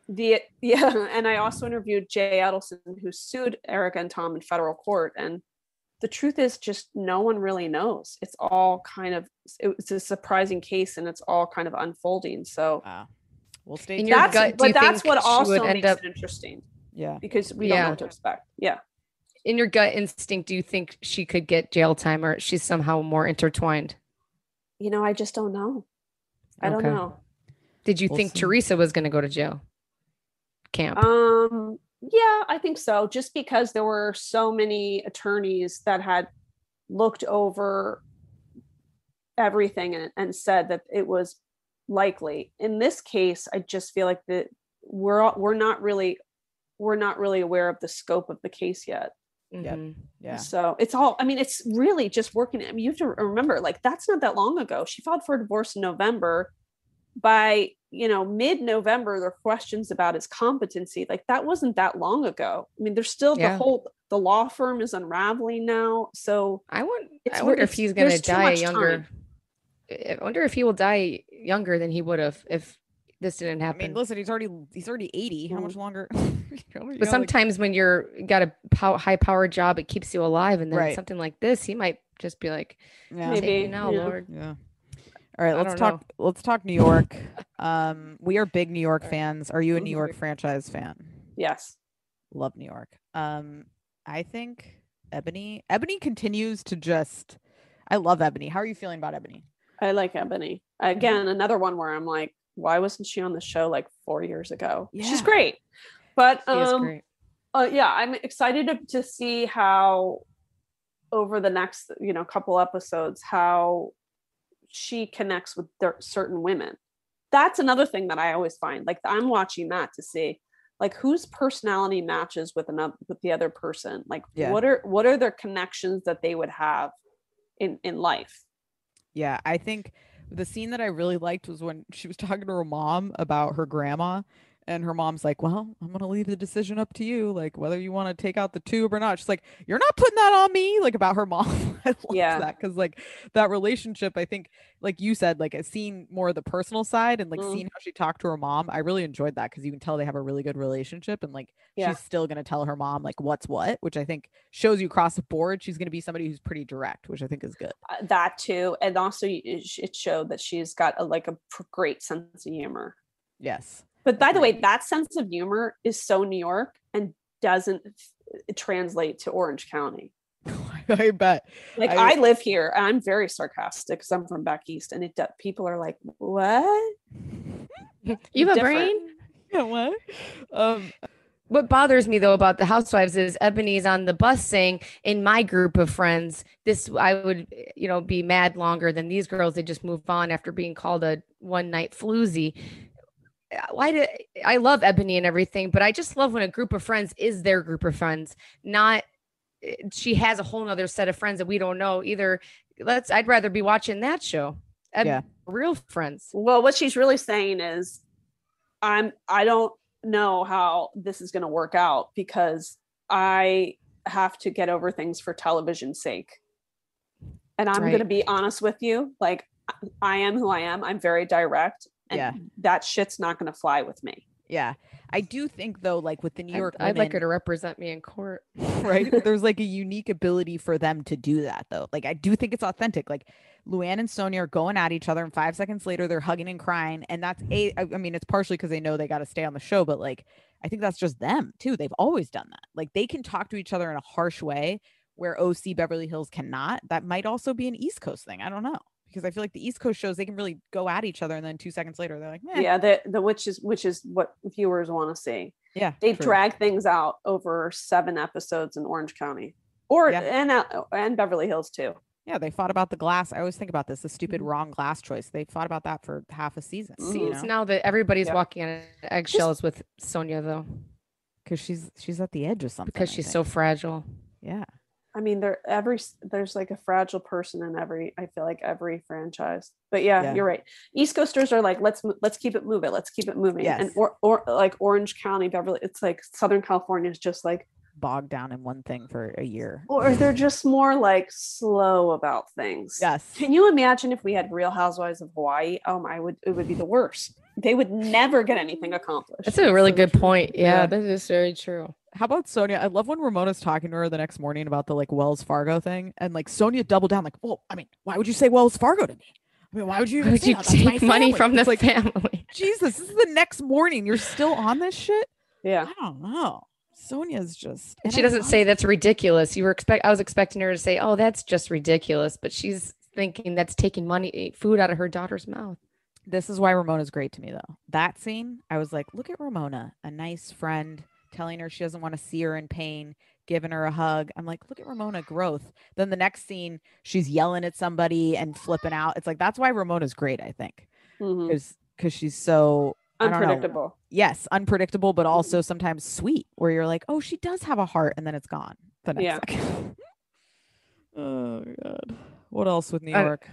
And I also interviewed Jay Edelson, who sued Erica and Tom in federal court. And the truth is, just no one really knows. It's all it's a surprising case, and it's all kind of unfolding. So. Wow. We'll stay tuned. That's what also makes it interesting. Yeah. Because we don't know what to expect. Yeah. In your gut instinct, do you think she could get jail time, or she's somehow more intertwined? I just don't know. I don't know. Did you think Teresa was going to go to jail? Camp? Yeah, I think so. Just because there were so many attorneys that had looked over everything and said that it was likely. In this case, I just feel like that we're not really aware of the scope of the case yet. Yeah. So it's really just working. I mean, you have to remember, that's not that long ago. She filed for divorce in November. By mid-November, there are questions about his competency. That wasn't that long ago. I mean, there's still the law firm is unraveling now. So I wonder if he's going to die younger. I wonder if he will die younger than he would have if this didn't happen. I mean, listen, he's already 80. How much longer? But sometimes when you're got a high powered job, it keeps you alive. And then something like this, he might just be like, maybe now, Lord. Yeah. All right, let's talk New York. We are big New York fans. Are you a New York franchise fan? Yes. Love New York. I think Ebony continues to I love Ebony. How are you feeling about Ebony? I like Ebony. Again, another one where I'm like, why wasn't she on the show 4 years ago? Yeah. She's great. But she is great. I'm excited to see how over the next, couple episodes, how she connects with certain women. That's another thing that I always find. I'm watching that to see whose personality matches with the other person. What are their connections that they would have in life? Yeah, I think the scene that I really liked was when she was talking to her mom about her grandma, And her mom's like, well, I'm gonna leave the decision up to you, like whether you want to take out the tube or not. She's like, you're not putting that on me, like about her mom. I love that because like that relationship, I think, like you said, like seeing more of the personal side and like seeing how she talked to her mom, I really enjoyed that because you can tell they have a really good relationship and like she's still gonna tell her mom like what's what, which I think shows you across the board she's gonna be somebody who's pretty direct, which I think is good. That too, and also it showed that she's got a great sense of humor. Yes. But by the way, that sense of humor is so New York and doesn't translate to Orange County. I bet. Like I live here and I'm very sarcastic because I'm from back east, and people are like, "What? You have a brain?" Yeah, what? What bothers me though about the housewives is Ebony's on the bus saying, in my group of friends, this I would, be mad longer than these girls. They just move on after being called a one night floozy. I love Ebony and everything, but I just love when a group of friends is their group of friends, not she has a whole nother set of friends that we don't know either. I'd rather be watching that show. Real friends. Well, what she's really saying is I don't know how this is going to work out because I have to get over things for television's sake. And I'm going to be honest with you. Like I am who I am. I'm very direct. And that shit's not going to fly with me. Yeah. I do think though, like with the New York I'd like her to represent me in court. Right. There's like a unique ability for them to do that though. Like I do think it's authentic. Like Luann and Sonia are going at each other and 5 seconds later they're hugging and crying. And that's I mean, it's partially because they know they got to stay on the show, but like I think that's just them too. They've always done that. Like they can talk to each other in a harsh way where OC Beverly Hills cannot. That might also be an East Coast thing. I don't know. Because I feel like the East Coast shows, they can really go at each other. And then 2 seconds later, they're like, meh. Yeah, which is what viewers want to see. Yeah. They drag things out over 7 episodes in Orange County and Beverly Hills too. Yeah. They fought about the glass. I always think about this, the stupid wrong glass choice. They fought about that for half a season. See, it's now that everybody's walking on eggshells with Sonia though. Because she's at the edge of something. Because she's so fragile. Yeah. I mean, there's like a fragile person in I feel like every franchise. But yeah, you're right. East Coasters are like, let's keep it moving. Let's keep it moving. Yes. And or like Orange County, Beverly, it's like Southern California is just like bogged down in one thing for a year. Or they're just more like slow about things. Yes. Can you imagine if we had Real Housewives of Hawaii? It would be the worst. They would never get anything accomplished. That's a really good point. Yeah, that is very true. How about Sonia? I love when Ramona's talking to her the next morning about the like Wells Fargo thing, and like Sonia doubled down, like, well, I mean, why would you say Wells Fargo to me? I mean, why would you take money from the family? Jesus, this is the next morning. You're still on this shit? Yeah. I don't know. Sonia's just. She doesn't say that's ridiculous. I was expecting her to say, oh, that's just ridiculous. But she's thinking that's taking food out of her daughter's mouth. This is why Ramona's great to me, though. That scene, I was like, look at Ramona, a nice friend, telling her she doesn't want to see her in pain, giving her a hug. I'm like, look at Ramona, growth. Then the next scene, she's yelling at somebody and flipping out. It's like, that's why Ramona's great, I think. Because she's so unpredictable. Yes, unpredictable, but also sometimes sweet, where you're like, oh, she does have a heart, and then it's gone the next second. Oh, God. What else with New York?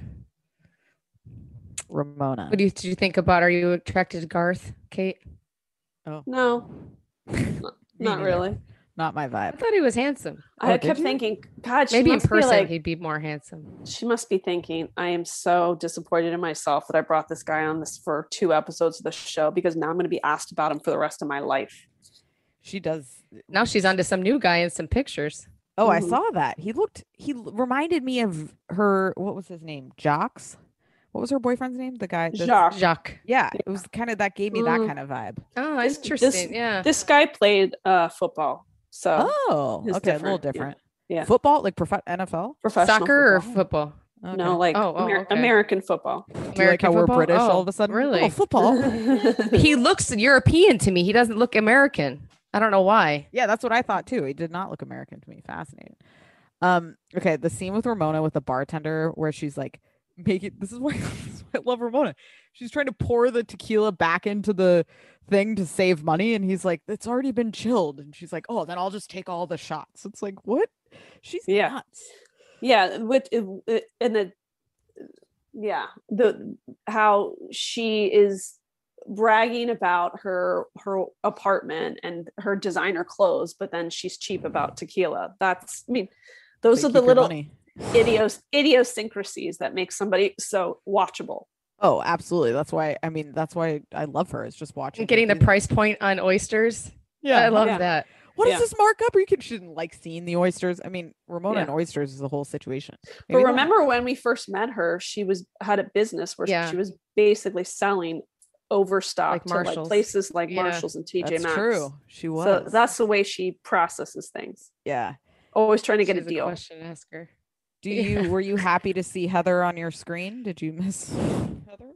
Ramona. What did you think about? Are you attracted to Garth, Kate? Oh. No. Not really. Not my vibe. I thought he was handsome. I kept thinking, God, maybe in person he'd be more handsome. She must be thinking, I am so disappointed in myself that I brought this guy on this for 2 episodes of the show because now I'm going to be asked about him for the rest of my life. She does. Now she's onto some new guy in some pictures. Oh, I saw that. He reminded me of her. What was his name? Jocks. What was her boyfriend's name? The guy. Jacques. Yeah, it was kind of that gave me that kind of vibe. Oh, interesting. This guy played football. So okay, a little different. Yeah. Football, like NFL? Professional soccer football. Or football? Okay. No, like American football. Do you like how we're British all of a sudden? Really? Oh, football. He looks European to me. He doesn't look American. I don't know why. Yeah, that's what I thought too. He did not look American to me. Fascinating. Okay, the scene with Ramona with the bartender where she's like, this is why I love Ramona. She's trying to pour the tequila back into the thing to save money, and he's like, it's already been chilled, and she's like, oh, then I'll just take all the shots. It's like, what? She's nuts. Yeah, how she is bragging about her apartment and her designer clothes, but then she's cheap about tequila. That's, I mean, those are the little idiosyncrasies that make somebody so watchable. Oh, absolutely. That's why I love her. It's just watching. Getting the price point on oysters. Yeah. I love that. What is this markup? Or she didn't like seeing the oysters. I mean, Ramona and oysters is the whole situation. Maybe but remember when we first met her, she had a business where she was basically selling overstock like to like places like Marshalls and TJ Maxx. That's true. She was. So that's the way she processes things. Yeah. Always trying to get a deal. Question, ask her. Were you happy to see Heather on your screen? Did you miss Heather?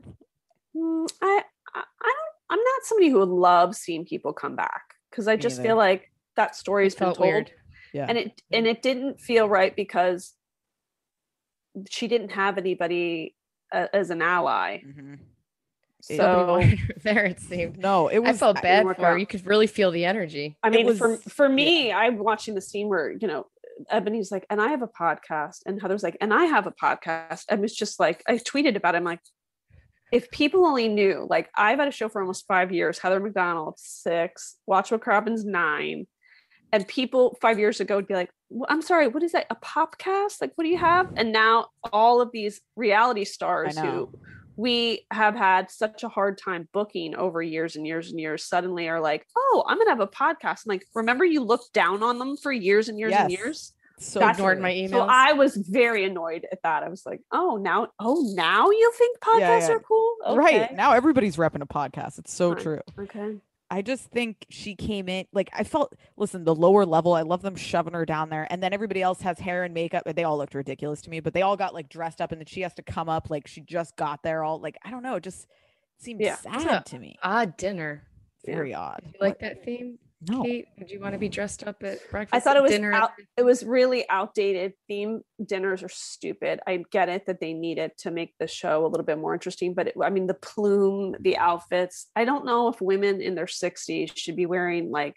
I'm not somebody who loves seeing people come back because I just feel like that story's been told. Weird. Yeah. And it didn't feel right because she didn't have anybody as an ally. Mm-hmm. So there it seemed. No, it was. I felt bad for her. You could really feel the energy. I mean, for me, I'm watching the scene where Ebony's like, and I have a podcast, and Heather's like, and I have a podcast, and it's just like I tweeted about it. I'm like, if people only knew, like I've had a show for almost 5 years. Heather McDonald 6, Watch What Crappens 9, and people 5 years ago would be like, well, I'm sorry, what is that? A popcast? Like, what do you have? And now all of these reality stars who we have had such a hard time booking over years and years and years suddenly are like, oh, I'm gonna have a podcast. I'm like, remember you looked down on them for years and years and years? So ignored my emails. So I was very annoyed at that. I was like, now you think podcasts are cool? Okay. Right. Now everybody's repping a podcast. It's so true. Okay. I just think she came in like I felt, listen, the lower level, I love them shoving her down there. And then everybody else has hair and makeup. They all looked ridiculous to me, but they all got like dressed up and then she has to come up like she just got there all like, I don't know. It just seemed sad to me. Odd dinner. Very odd. You like that theme? No. Kate, would you want to be dressed up at breakfast? I thought it was it was really outdated. Theme dinners are stupid. I get it that they need it to make the show a little bit more interesting, but the plume, the outfits. I don't know if women in their 60s should be wearing like,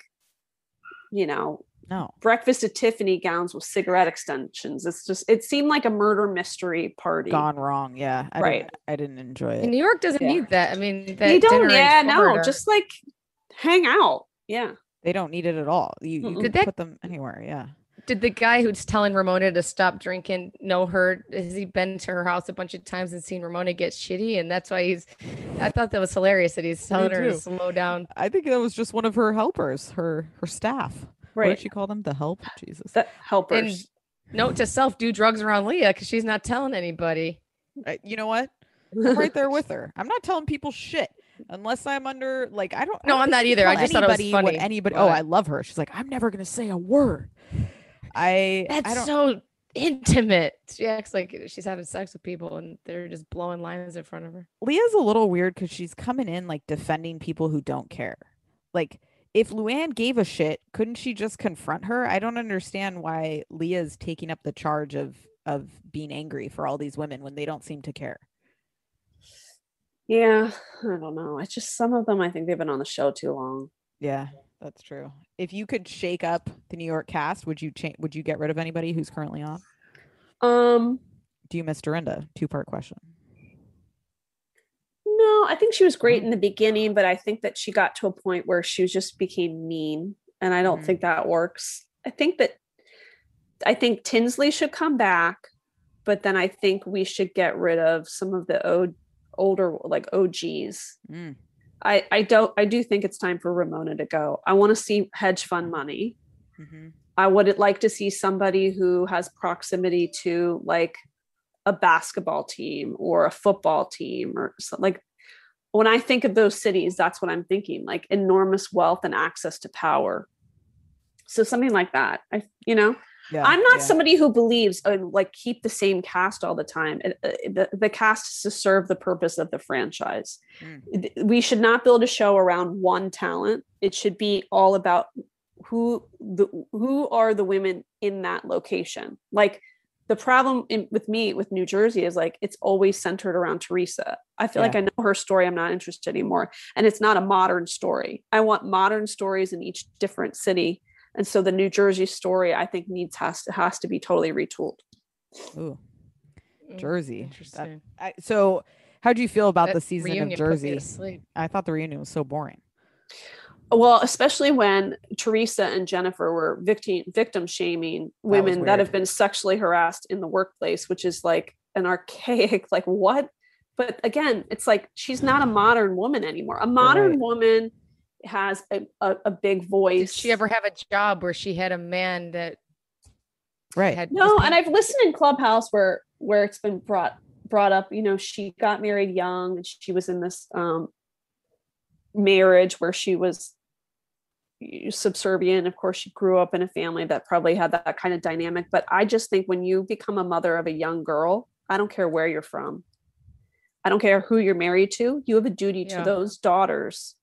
breakfast at Tiffany gowns with cigarette extensions. It seemed like a murder mystery party gone wrong. Yeah, I didn't enjoy it. And New York doesn't need that. I mean, they don't. Yeah, no, just like hang out. Yeah. They don't need it at all. You could put them anywhere. Yeah. Did the guy who's telling Ramona to stop drinking know her? Has he been to her house a bunch of times and seen Ramona get shitty? And that's why I thought that was hilarious that he's telling her to slow down. I think that was just one of her helpers, her staff. Right. What did she call them? The help? Jesus. The helpers. And note to self, do drugs around Leah because she's not telling anybody. You know what? I'm right there with her. I'm not telling people shit. Unless I'm under, like, I don't. No, I'm not either. I just thought it was funny. Anybody? Oh, I love her. She's like, I'm never gonna say a word. That's so intimate. She acts like she's having sex with people, and they're just blowing lines in front of her. Leah's a little weird because she's coming in like defending people who don't care. Like, if Luann gave a shit, couldn't she just confront her? I don't understand why Leah's taking up the charge of being angry for all these women when they don't seem to care. Yeah, I don't know. It's just some of them, I think they've been on the show too long. Yeah, that's true. If you could shake up the New York cast, would you get rid of anybody who's currently on? Do you miss Dorinda? 2-part question. No, I think she was great in the beginning, but I think that she got to a point where she just became mean, and I don't think that works. I think Tinsley should come back, but then I think we should get rid of some of the older like OGs. I do think it's time for Ramona to go. I want to see hedge fund money. I would like to see somebody who has proximity to like a basketball team or a football team or something. Like when I think of those cities, that's what I'm thinking, like enormous wealth and access to power. So something like that. I'm not somebody who believes like keep the same cast all the time. The cast is to serve the purpose of the franchise. We should not build a show around one talent. It should be all about who are the women in that location. Like the problem with New Jersey is like it's always centered around Teresa. I feel like I know her story. I'm not interested anymore, and it's not a modern story. I want modern stories in each different city. And so the New Jersey story, I think, has to be totally retooled. Ooh, Jersey. Interesting. So How'd you feel about That the season of reunion put me to Jersey? sleep. I thought the reunion was so boring. Well, especially when Teresa and Jennifer were victim shaming women that have been sexually harassed in the workplace, which is like an archaic, like what? But again, it's like she's not a modern woman anymore. A modern woman has a big voice. Did she ever have a job where she had a man that Right. No, and I've listened in Clubhouse where it's been brought up, you know, she got married young and she was in this marriage where she was subservient. Of course, she grew up in a family that probably had that kind of dynamic. But I just think when you become a mother of a young girl, I don't care where you're from. I don't care who you're married to. You have a duty to those daughters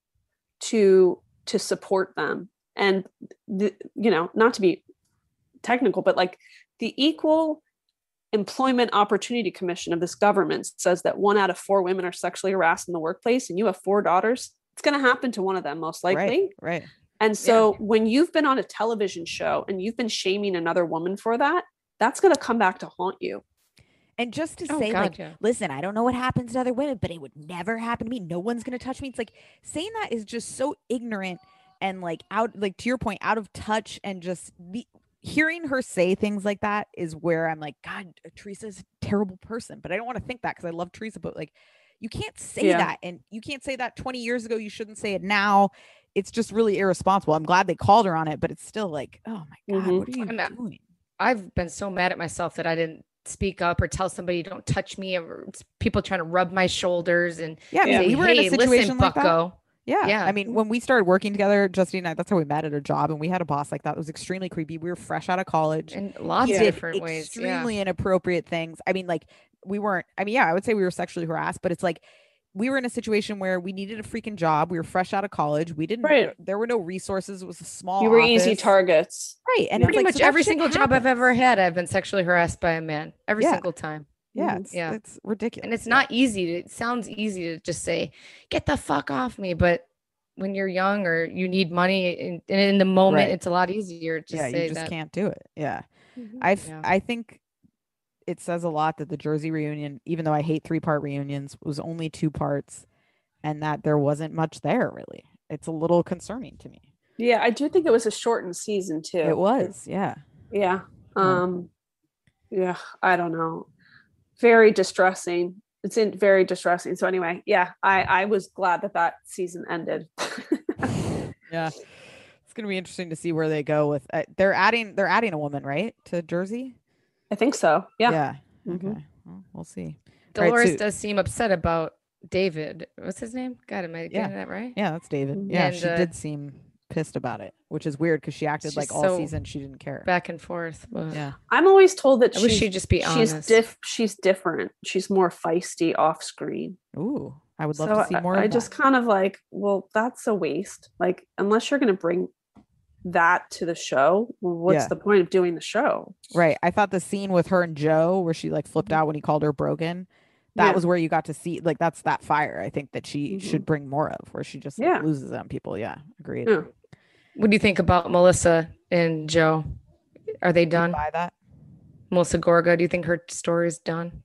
to support them. And, you know, not to be technical, but like the Equal Employment Opportunity Commission of this government says that 1 out of 4 women are sexually harassed in the workplace, and you have 4 daughters. It's going to happen to one of them most likely. Right. And so when you've been on a television show and you've been shaming another woman for that, that's going to come back to haunt you. And just to say, listen, I don't know what happens to other women, but it would never happen to me. No one's going to touch me. It's like saying that is just so ignorant and like out, like to your point, out of touch, and just hearing her say things like that is where I'm like, God, Teresa's a terrible person. But I don't want to think that because I love Teresa, but like, you can't say that. And you can't say that 20 years ago. You shouldn't say it now. It's just really irresponsible. I'm glad they called her on it, but it's still like, oh my God, what are you doing? I've been so mad at myself that I didn't speak up or tell somebody don't touch me, or people trying to rub my shoulders and say, we were in a situation like bucko. That. Yeah. I mean, when we started working together, Justine and I, that's how we met at a job, and we had a boss like that. It was extremely creepy. We were fresh out of college and lots of different ways. Extremely inappropriate things. I mean, like I would say we were sexually harassed, but it's like we were in a situation where we needed a freaking job. We were fresh out of college. We didn't, there were no resources. It was a small You were office. easy targets. Right. And pretty much every single job I've ever had, I've been sexually harassed by a man every single time. Yeah. It's ridiculous. And it's not easy. It sounds easy to just say, get the fuck off me. But when you're young or you need money in the moment, it's a lot easier to say you just can't do it. Yeah. I think it says a lot that the Jersey reunion, even though I hate 3-part reunions, was only 2 parts, and that there wasn't much there really. It's a little concerning to me. Yeah, I do think it was a shortened season too. It was, yeah. Yeah. Yeah, I don't know. Very distressing. It's very distressing. So anyway, I was glad that season ended. Yeah. It's going to be interesting to see where they go with they're adding a woman, right, to Jersey? I think so. Yeah. Yeah. Okay. Well, we'll see. Dolores does seem upset about David. What's his name? God, am I getting that right? Yeah, that's David. Yeah, and she did seem pissed about it, which is weird because she acted like all season she didn't care. Back and forth. Yeah. I'm always told that she'd just be honest. She's different. She's more feisty off screen. Ooh, I would love to see more. I just kind of like, well, that's a waste. Like, unless you're going to bring that to the show, well, what's the point of doing the show? Right. I thought the scene with her and Joe where she like flipped out when he called her broken, that was where you got to see, like, that's that fire I think that she should bring more of, where she just like, loses on people. Yeah, agreed. What do you think about Melissa and Joe? Are they done? By that, Melissa Gorga, do you think her story is done?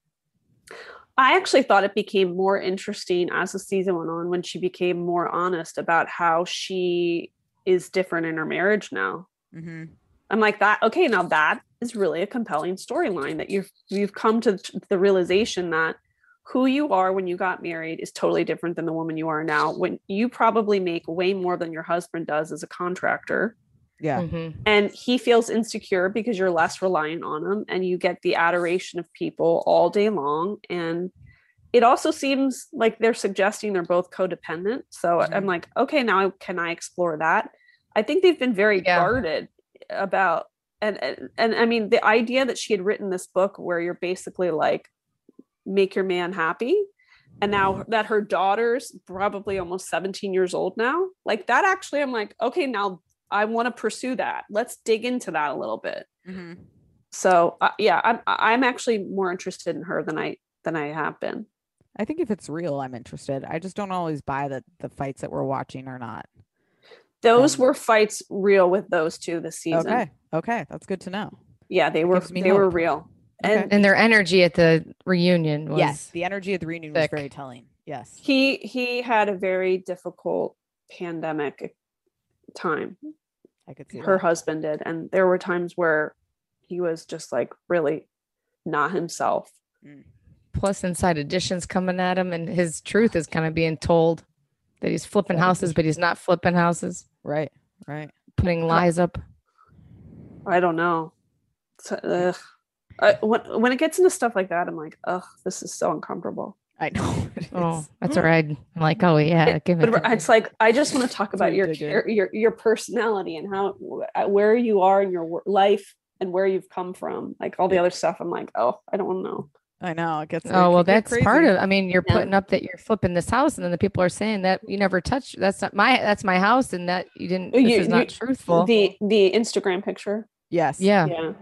I actually thought it became more interesting as the season went on when she became more honest about how she is different in her marriage now. I'm like, that okay, now that is really a compelling storyline, that you've come to the realization that who you are when you got married is totally different than the woman you are now, when you probably make way more than your husband does as a contractor. And he feels insecure because you're less reliant on him, and you get the adoration of people all day long. And it also seems like they're suggesting they're both codependent. So I'm like, okay, now can I explore that? I think they've been very guarded about, and I mean, the idea that she had written this book where you're basically like, make your man happy. And now that her daughter's probably almost 17 years old now, like that, actually, I'm like, okay, now I want to pursue that. Let's dig into that a little bit. So I'm actually more interested in her than I have been. I think if it's real, I'm interested. I just don't always buy that the fights that we're watching are not. Those were fights real with those two this season. Okay. That's good to know. Yeah, they were real. And their energy at the reunion was the energy at the reunion thick. was very telling. Yes. He had a very difficult pandemic time. I could see her that. husband did, and there were times where he was just like really not himself. Plus Inside Edition's coming at him, and his truth is kind of being told that he's flipping houses, but he's not flipping houses. Right. Putting lies up. I don't know. When it gets into stuff like that, I'm like, ugh, this is so uncomfortable. I know. Oh, that's all right. I'm like, oh yeah, give it. But it's like, I just want to talk about your personality and how where you are in your life and where you've come from. Like all the other stuff, I'm like, oh, I don't want to know. I know. It gets. Oh well, that's part of. I mean, you're putting up that you're flipping this house, and then the people are saying that you never touched. That's my house, and that you didn't. This is not truthful. The Instagram picture. Yes. Yeah.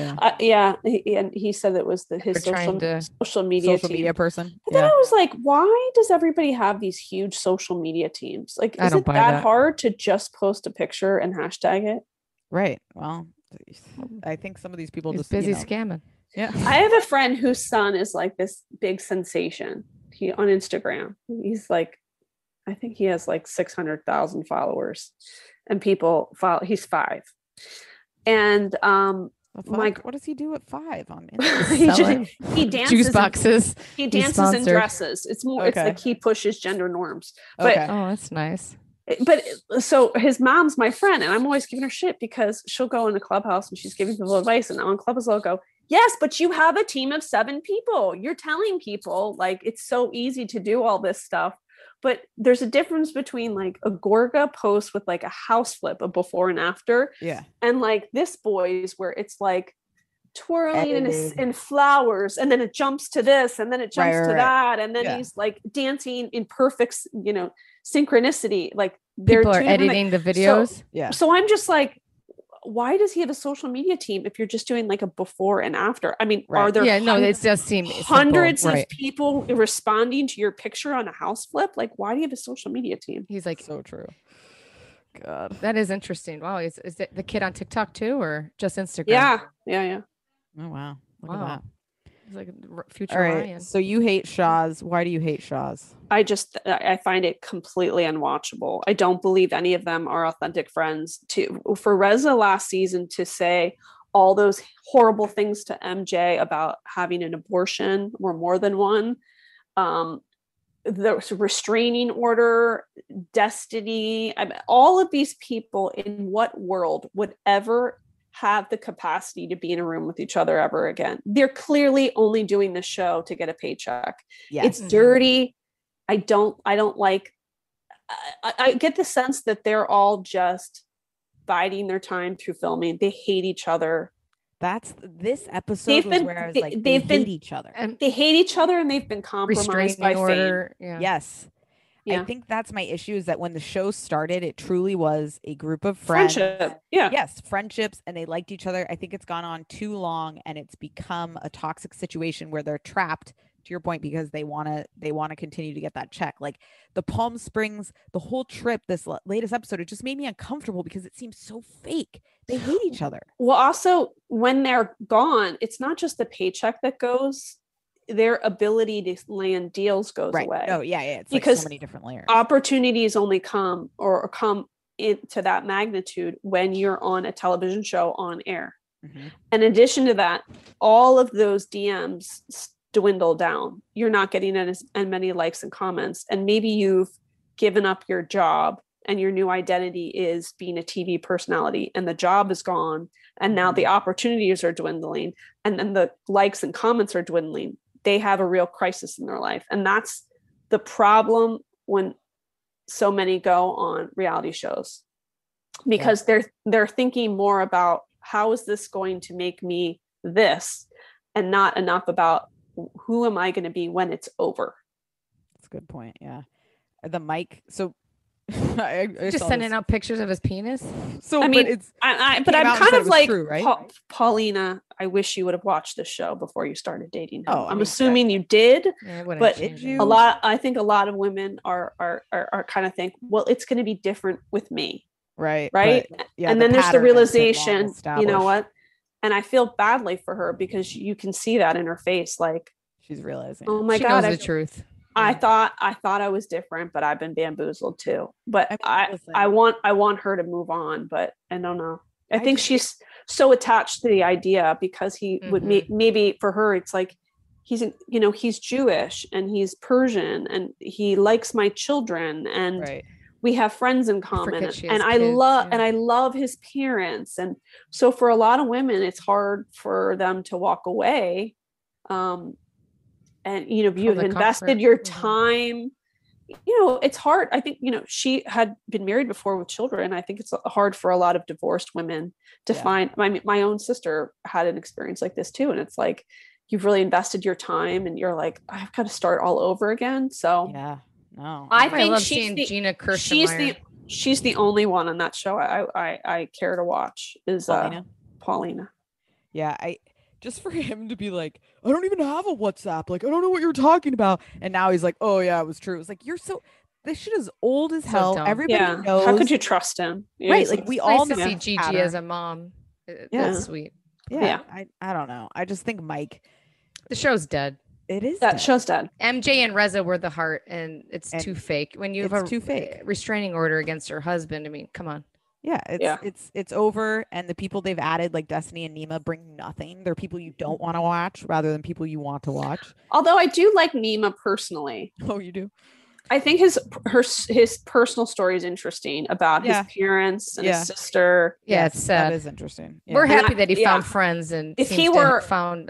And he said it was his social media person. But then I was like, why does everybody have these huge social media teams? Like, is it that hard to just post a picture and hashtag it? Right. Well, I think some of these people just busy scamming. Yeah. I have a friend whose son is like this big sensation. He on Instagram. He's like, I think he has like 600,000 followers, and people follow. He's 5, and Mike, what does he do at 5 on Instagram? he dances. Juice boxes. He dances in dresses. It's more. It's like he pushes gender norms. But, oh, that's nice. But so his mom's my friend, and I'm always giving her shit because she'll go in the Clubhouse and she's giving people advice, and on Clubhouse I'll go, yes, but you have a team of 7 people. You're telling people like it's so easy to do all this stuff. But there's a difference between like a Gorga post with like a house flip, a before and after. Yeah. And like this boy's where it's like twirling in flowers, and then it jumps to this, and then it jumps to that. And then he's like dancing in perfect, synchronicity. Like people are editing the videos. So I'm just like, why does he have a social media team if you're just doing like a before and after? I mean, are there it does seem hundreds of people responding to your picture on a house flip? Like, why do you have a social media team? He's like, so true. God, that is interesting. Wow, is it the kid on TikTok too, or just Instagram? Yeah. Oh wow, look at that. He's like future All right. Ryan. So you hate Shaw's. Why do you hate Shaw's? I find it completely unwatchable. I don't believe any of them are authentic friends. For Reza last season to say all those horrible things to MJ about having an abortion or more than one, the restraining order, Destiny, all of these people, in what world would ever have the capacity to be in a room with each other ever again? They're clearly only doing this show to get a paycheck. It's dirty. I don't like, I get the sense that they're all just biding their time through filming. They hate each other. That's this episode where I was like, they hate each other. And they hate each other, and they've been compromised by fame. Yes. I think that's my issue, is that when the show started, it truly was a group of friends. Friendship. Yes, friendships, and they liked each other. I think it's gone on too long, and it's become a toxic situation where they're trapped, to your point, because they want to continue to get that check. Like the Palm Springs, the whole trip, this latest episode, it just made me uncomfortable because it seems so fake. They hate each other. Well, also when they're gone, it's not just the paycheck that goes. Their ability to land deals goes away. Oh yeah. It's because like so many different layers. Opportunities only come into that magnitude when you're on a television show on air. Mm-hmm. In addition to that, all of those DMs dwindle down. You're not getting as many likes and comments, and maybe you've given up your job and your new identity is being a TV personality, and the job is gone, and now the opportunities are dwindling, and then the likes and comments are dwindling. They have a real crisis in their life. And that's the problem when so many go on reality shows, because they're thinking more about how is this going to make me this, and not enough about who am I going to be when it's over. That's a good point. Yeah. The Mike. So I just sending out pictures of his penis. So I mean, I'm kind of like true, right? Paulina, I wish you would have watched this show before you started dating him. I'm assuming you did, but I think a lot of women are kind of think, well, it's going to be different with me. Right. And then there's the realization, you know what? And I feel badly for her because you can see that in her face. Like, she's realizing, oh my she God, knows the truth. I thought I was different, but I've been bamboozled too. But I want her to move on, but I don't know. I think she's so attached to the idea because he would maybe for her, it's like, he's Jewish and he's Persian and he likes my children and we have friends in common and I love his parents. And so for a lot of women, it's hard for them to walk away. And you've invested your time, it's hard. I think, she had been married before with children. I think it's hard for a lot of divorced women to find, my own sister had an experience like this too. And it's like, you've really invested your time and you're like, I've got to start all over again. So I think love seeing Gina Kirschenmeier. She's the only one on that show I care to watch is Paulina. Yeah. Just for him to be like, I don't even have a WhatsApp. Like, I don't know what you're talking about. And now he's like, oh yeah, it was true. It's like, this shit is old as hell. Dumb. Everybody knows. How could you trust him? Right. Like we all nice to see Gigi as a mom. That's sweet. Yeah. I don't know. I just think Mike. The show's dead. It is. That show's dead. MJ and Reza were the heart and it's too fake. When you have a restraining order against her husband, I mean, come on. Yeah, it's over, and the people they've added, like Destiny and Nima, bring nothing. They're people you don't want to watch rather than people you want to watch. Although I do like Nima personally. Oh, you do? I think his personal story is interesting about his parents and his sister. Yeah, it's sad. That is interesting. Yeah. We're happy that he found friends and if he were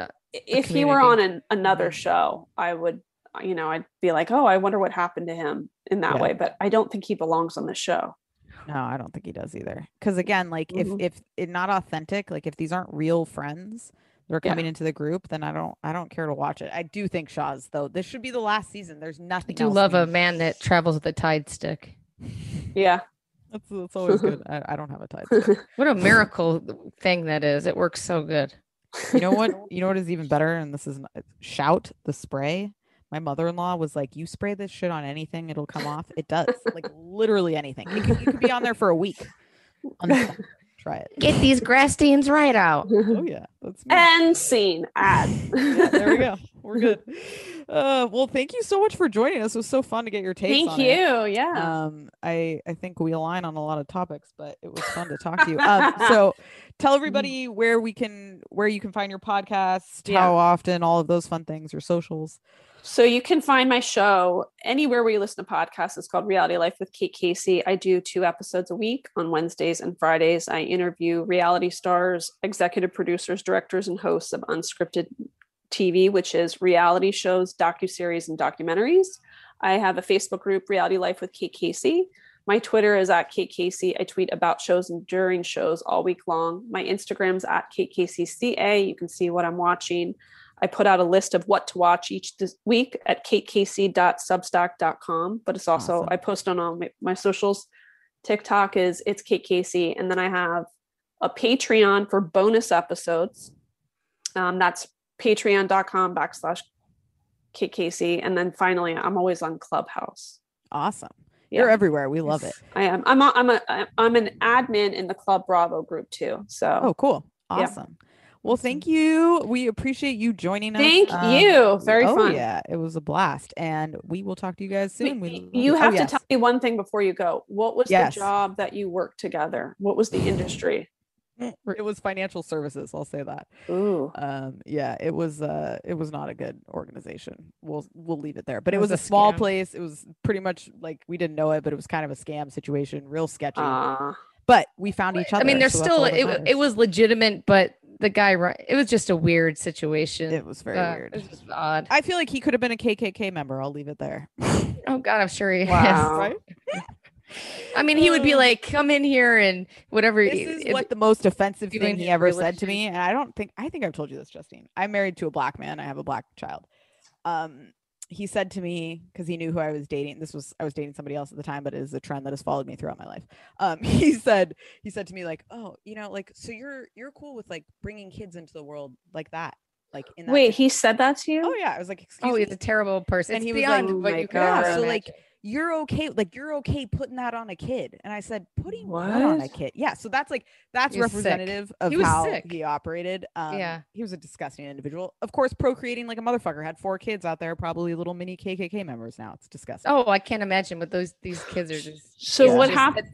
on another show, I would, I'd be like, oh, I wonder what happened to him in that way. But I don't think he belongs on the show. No, I don't think he does either. Because again, like if it's not authentic, like if these aren't real friends that are coming into the group, then I don't care to watch it. I do think Shaw's though. This should be the last season. There's nothing. I do love a man that travels with a Tide stick. Yeah, that's always good. I don't have a Tide stick. What a miracle thing that is. It works so good. You know what? You know what is even better? And this is Shout the spray. My mother-in-law was like, you spray this shit on anything, it'll come off. It does. Like literally anything. You could be on there for a week. Try it. Get these grass stains right out. Oh yeah. That's me. And scene ad. Yeah, there we go. We're good. Well, thank you so much for joining us. It was so fun to get your takes on it. Thank you. Yeah. I think we align on a lot of topics, but it was fun to talk to you. So tell everybody where you can find your podcast, how often, all of those fun things, your socials. So you can find my show anywhere where you listen to podcasts. It's called Reality Life with Kate Casey. I do 2 episodes a week on Wednesdays and Fridays. I interview reality stars, executive producers, directors, and hosts of unscripted TV, which is reality shows, docuseries, and documentaries. I have a Facebook group, Reality Life with Kate Casey. My Twitter is at Kate Casey. I tweet about shows and during shows all week long. My Instagram's at Kate Casey CA. You can see what I'm watching. I put out a list of what to watch each week at katecasey.substack.com, but it's also, awesome. I post on all my socials. TikTok is It's Kate Casey. And then I have a Patreon for bonus episodes. That's patreon.com/Kate Casey. And then finally, I'm always on Clubhouse. Awesome. You're everywhere. We love it. I am. I'm an admin in the Club Bravo group too. So. Oh, cool. Awesome. Yeah. Well, thank you. We appreciate you joining us. Thank you. Very fun. Yeah, it was a blast. And we will talk to you guys soon. You have to tell me one thing before you go. What was the job that you worked together? What was the industry? It was financial services. I'll say that. Ooh. Yeah, it was not a good organization. We'll leave it there. But it was a small place. It was pretty much like we didn't know it, but it was kind of a scam situation, real sketchy. But we found each other. I mean, there's still it was legitimate, but the guy, it was just a weird situation. It was very weird. It was just odd. I feel like he could have been a KKK member. I'll leave it there. Oh God, I'm sure he wow. Right? I mean, he would be like, come in here and whatever. This is what the most offensive thing he ever said to me. And I think I've told you this, Justine. I'm married to a black man. I have a black child. He said to me, because he knew who I was dating. I was dating somebody else at the time, but it is a trend that has followed me throughout my life. He said to me like, oh, like, so you're cool with like bringing kids into the world like that. Like wait, he said that to you? Oh yeah. I was like, excuse me. He's a terrible person. And he was like, oh my God. So like, you're okay putting that on a kid. And I said, putting what on a kid? Yeah. So that's representative of how he operated. He was a disgusting individual. Of course, procreating like a motherfucker, had 4 kids out there, probably little mini KKK members now. It's disgusting. Oh, I can't imagine what these kids are just. So what happened?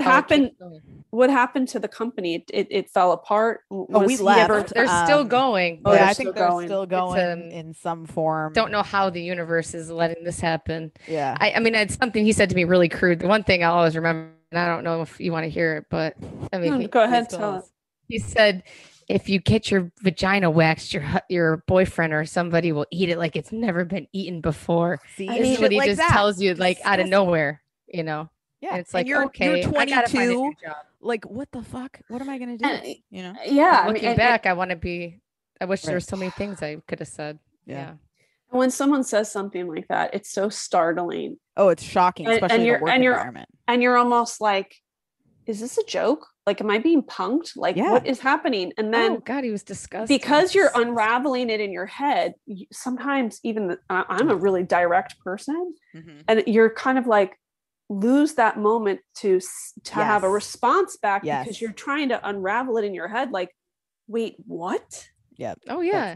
What happened to the company? It fell apart. We left. They're still going. Yeah, I think they're still going in some form. Don't know how the universe is letting this happen. Yeah. I mean, it's something he said to me really crude. The one thing I'll always remember, and I don't know if you want to hear it, but I mean, go ahead, tell us. He said, if you get your vagina waxed, your boyfriend or somebody will eat it like it's never been eaten before. See, this is what he just tells you, like out of nowhere, you know? Yeah. And it's like, you're 22. Like, what the fuck? What am I going to do? You know? Yeah. Looking back, I wish there were so many things I could have said. Yeah. When someone says something like that, it's so startling. Oh, it's shocking, especially in a work environment. And you're almost like, is this a joke? Like, am I being punked? Like, what is happening? And then, oh God, he was disgusting. Because you're unraveling it in your head. Sometimes even I'm a really direct person, and you're kind of like lose that moment to have a response back because you're trying to unravel it in your head. Like, wait, what? Yeah. Oh yeah.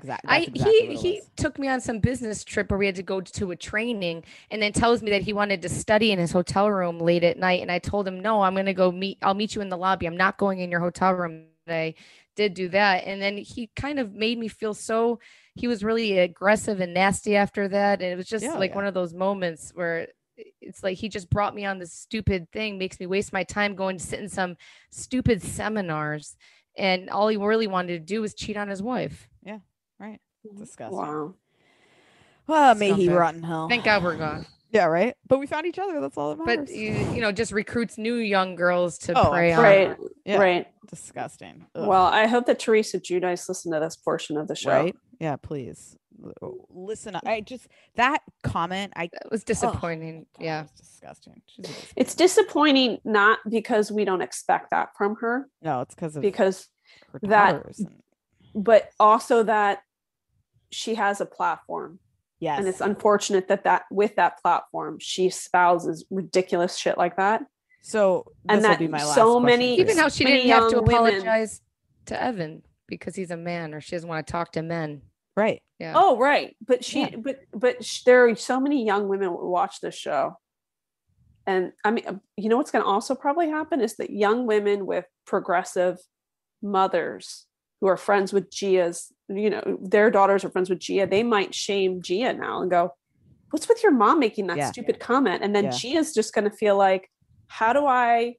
He took me on some business trip where we had to go to a training, and then tells me that he wanted to study in his hotel room late at night. And I told him, no, I'm going to I'll meet you in the lobby. I'm not going in your hotel room. I did do that. And then he kind of made me feel he was really aggressive and nasty after that. And it was just one of those moments where it's like, he just brought me on this stupid thing, makes me waste my time going to sit in some stupid seminars. And all he really wanted to do was cheat on his wife. Yeah, right. Disgusting. Wow. Well, may he rot in hell. Thank God we're gone. Yeah, right. But we found each other. That's all that matters. But you know, just recruits new young girls to prey on. Right. Yeah. Right. Disgusting. Ugh. Well, I hope that Teresa Giudice listened to this portion of the show. Right. Yeah, please listen. That comment. That was disappointing. God, yeah, it was disgusting. It's disappointing, not because we don't expect that from her. No, it's because her that, but also that she has a platform. Yes, and it's unfortunate that with that platform she espouses ridiculous shit like that. So and that will be my last so many, even how she didn't have to apologize to Evan because he's a man, or she doesn't want to talk to men. Right. Yeah. Oh, right. But there are so many young women who watch this show. And I mean, you know, what's going to also probably happen is that young women with progressive mothers who are friends with Gia's, you know, their daughters are friends with Gia. They might shame Gia now and go, what's with your mom making that stupid comment? And then Gia's just going to feel like, how do I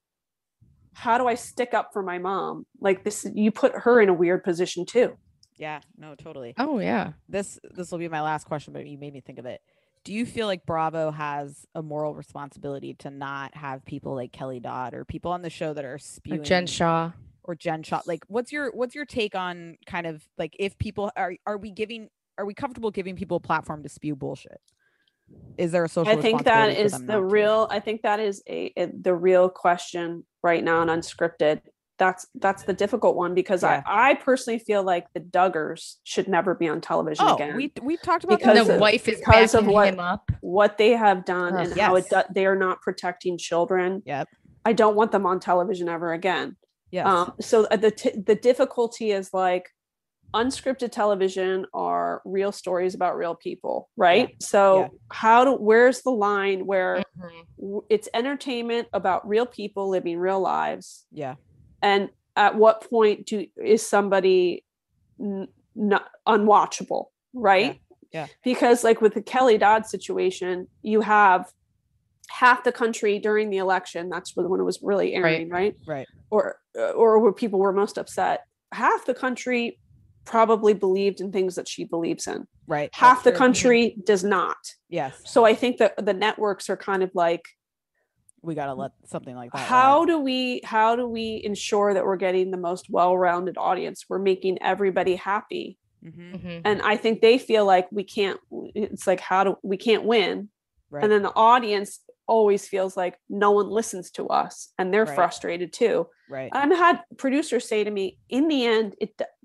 stick up for my mom? Like this, you put her in a weird position too. Yeah, no, totally. Oh yeah. This will be my last question, but you made me think of it. Do you feel like Bravo has a moral responsibility to not have people like Kelly Dodd or people on the show that are spewing, or Jen Shaw? Like, what's your take on kind of like, if people are we comfortable giving people a platform to spew bullshit? Is there a social? I think that is the real question right now, and unscripted. That's the difficult one, because I personally feel like the Duggars should never be on television again. We've talked about because the wife is backing him up. What they have done and how they are not protecting children. Yep. I don't want them on television ever again. Yes. So the difficulty is like, unscripted television are real stories about real people, right? Yeah. So where's the line where it's entertainment about real people living real lives? Yeah. And at what point is somebody not unwatchable, right? Yeah. Because like with the Kelly Dodd situation, you have half the country during the election. That's when it was really airing, right? Right. Or where people were most upset. Half the country probably believed in things that she believes in. Right. Half the country does not. Yes. So I think that the networks are kind of like, we got to let something like that. How do we ensure that we're getting the most well-rounded audience? We're making everybody happy. And I think they feel like we can't, it's like, we can't win. Right. And then the audience always feels like no one listens to us, and they're frustrated too. Right. I've had producers say to me, in the end,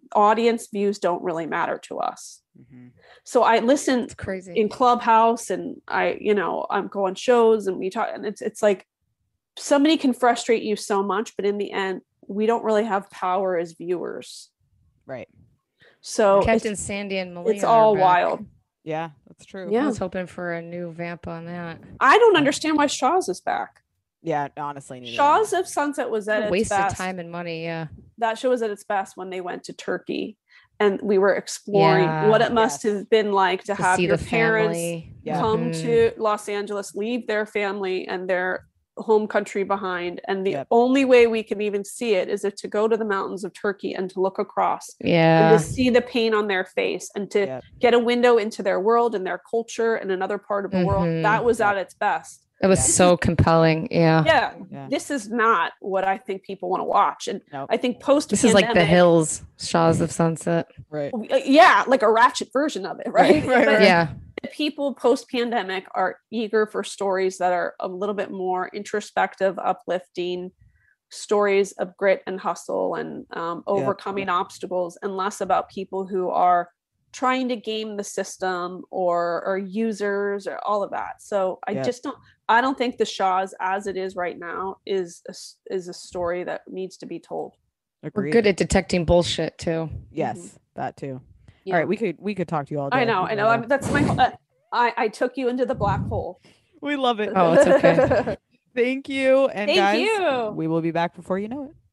audience views don't really matter to us. Mm-hmm. So I listen It's crazy. in Clubhouse, and I'm going shows, and we talk, and it's like somebody can frustrate you so much, but in the end, we don't really have power as viewers. Right. So Captain Sandy and Malia. it's all are back. wild. Yeah, that's true. Yeah. I was hoping for a new vamp on that. I don't understand why Shaw's is back. Yeah, honestly. neither Shaw's do I. of Sunset was at A its waste best. of time and money. Yeah. That show was at its best when they went to Turkey, and we were exploring what it must Yes. have been like to have see your the parents family. Yeah. come Mhm. to Los Angeles, leave their family and their home country behind, and the Yep. only way we can even see it is if to go to the mountains of Turkey and to look across and Yeah. to see the pain on their face and to Yep. get a window into their world and their culture and another part of the world. Mhm. That was Yep. at its best. It was Yeah. so compelling. Yeah. Yeah, Yeah. this is not what I think people want to watch, and Nope. I think post This is like the Hills, Shaws of Sunset. Right. yeah, like a ratchet version of it, right? Right, But right. Yeah. people post pandemic are eager for stories that are a little bit more introspective, uplifting stories of grit and hustle and overcoming obstacles, and less about people who are trying to game the system or users or all of that. So I don't think the Shaws as it is right now is a story that needs to be told. Agreed. We're good at detecting bullshit too. Yes, that too. Yeah. All right, we could talk to you all day. I know. That's my. I took you into the black hole. We love it. Oh, it's okay. Thank you, and Thank guys, you. we will be back before you know it.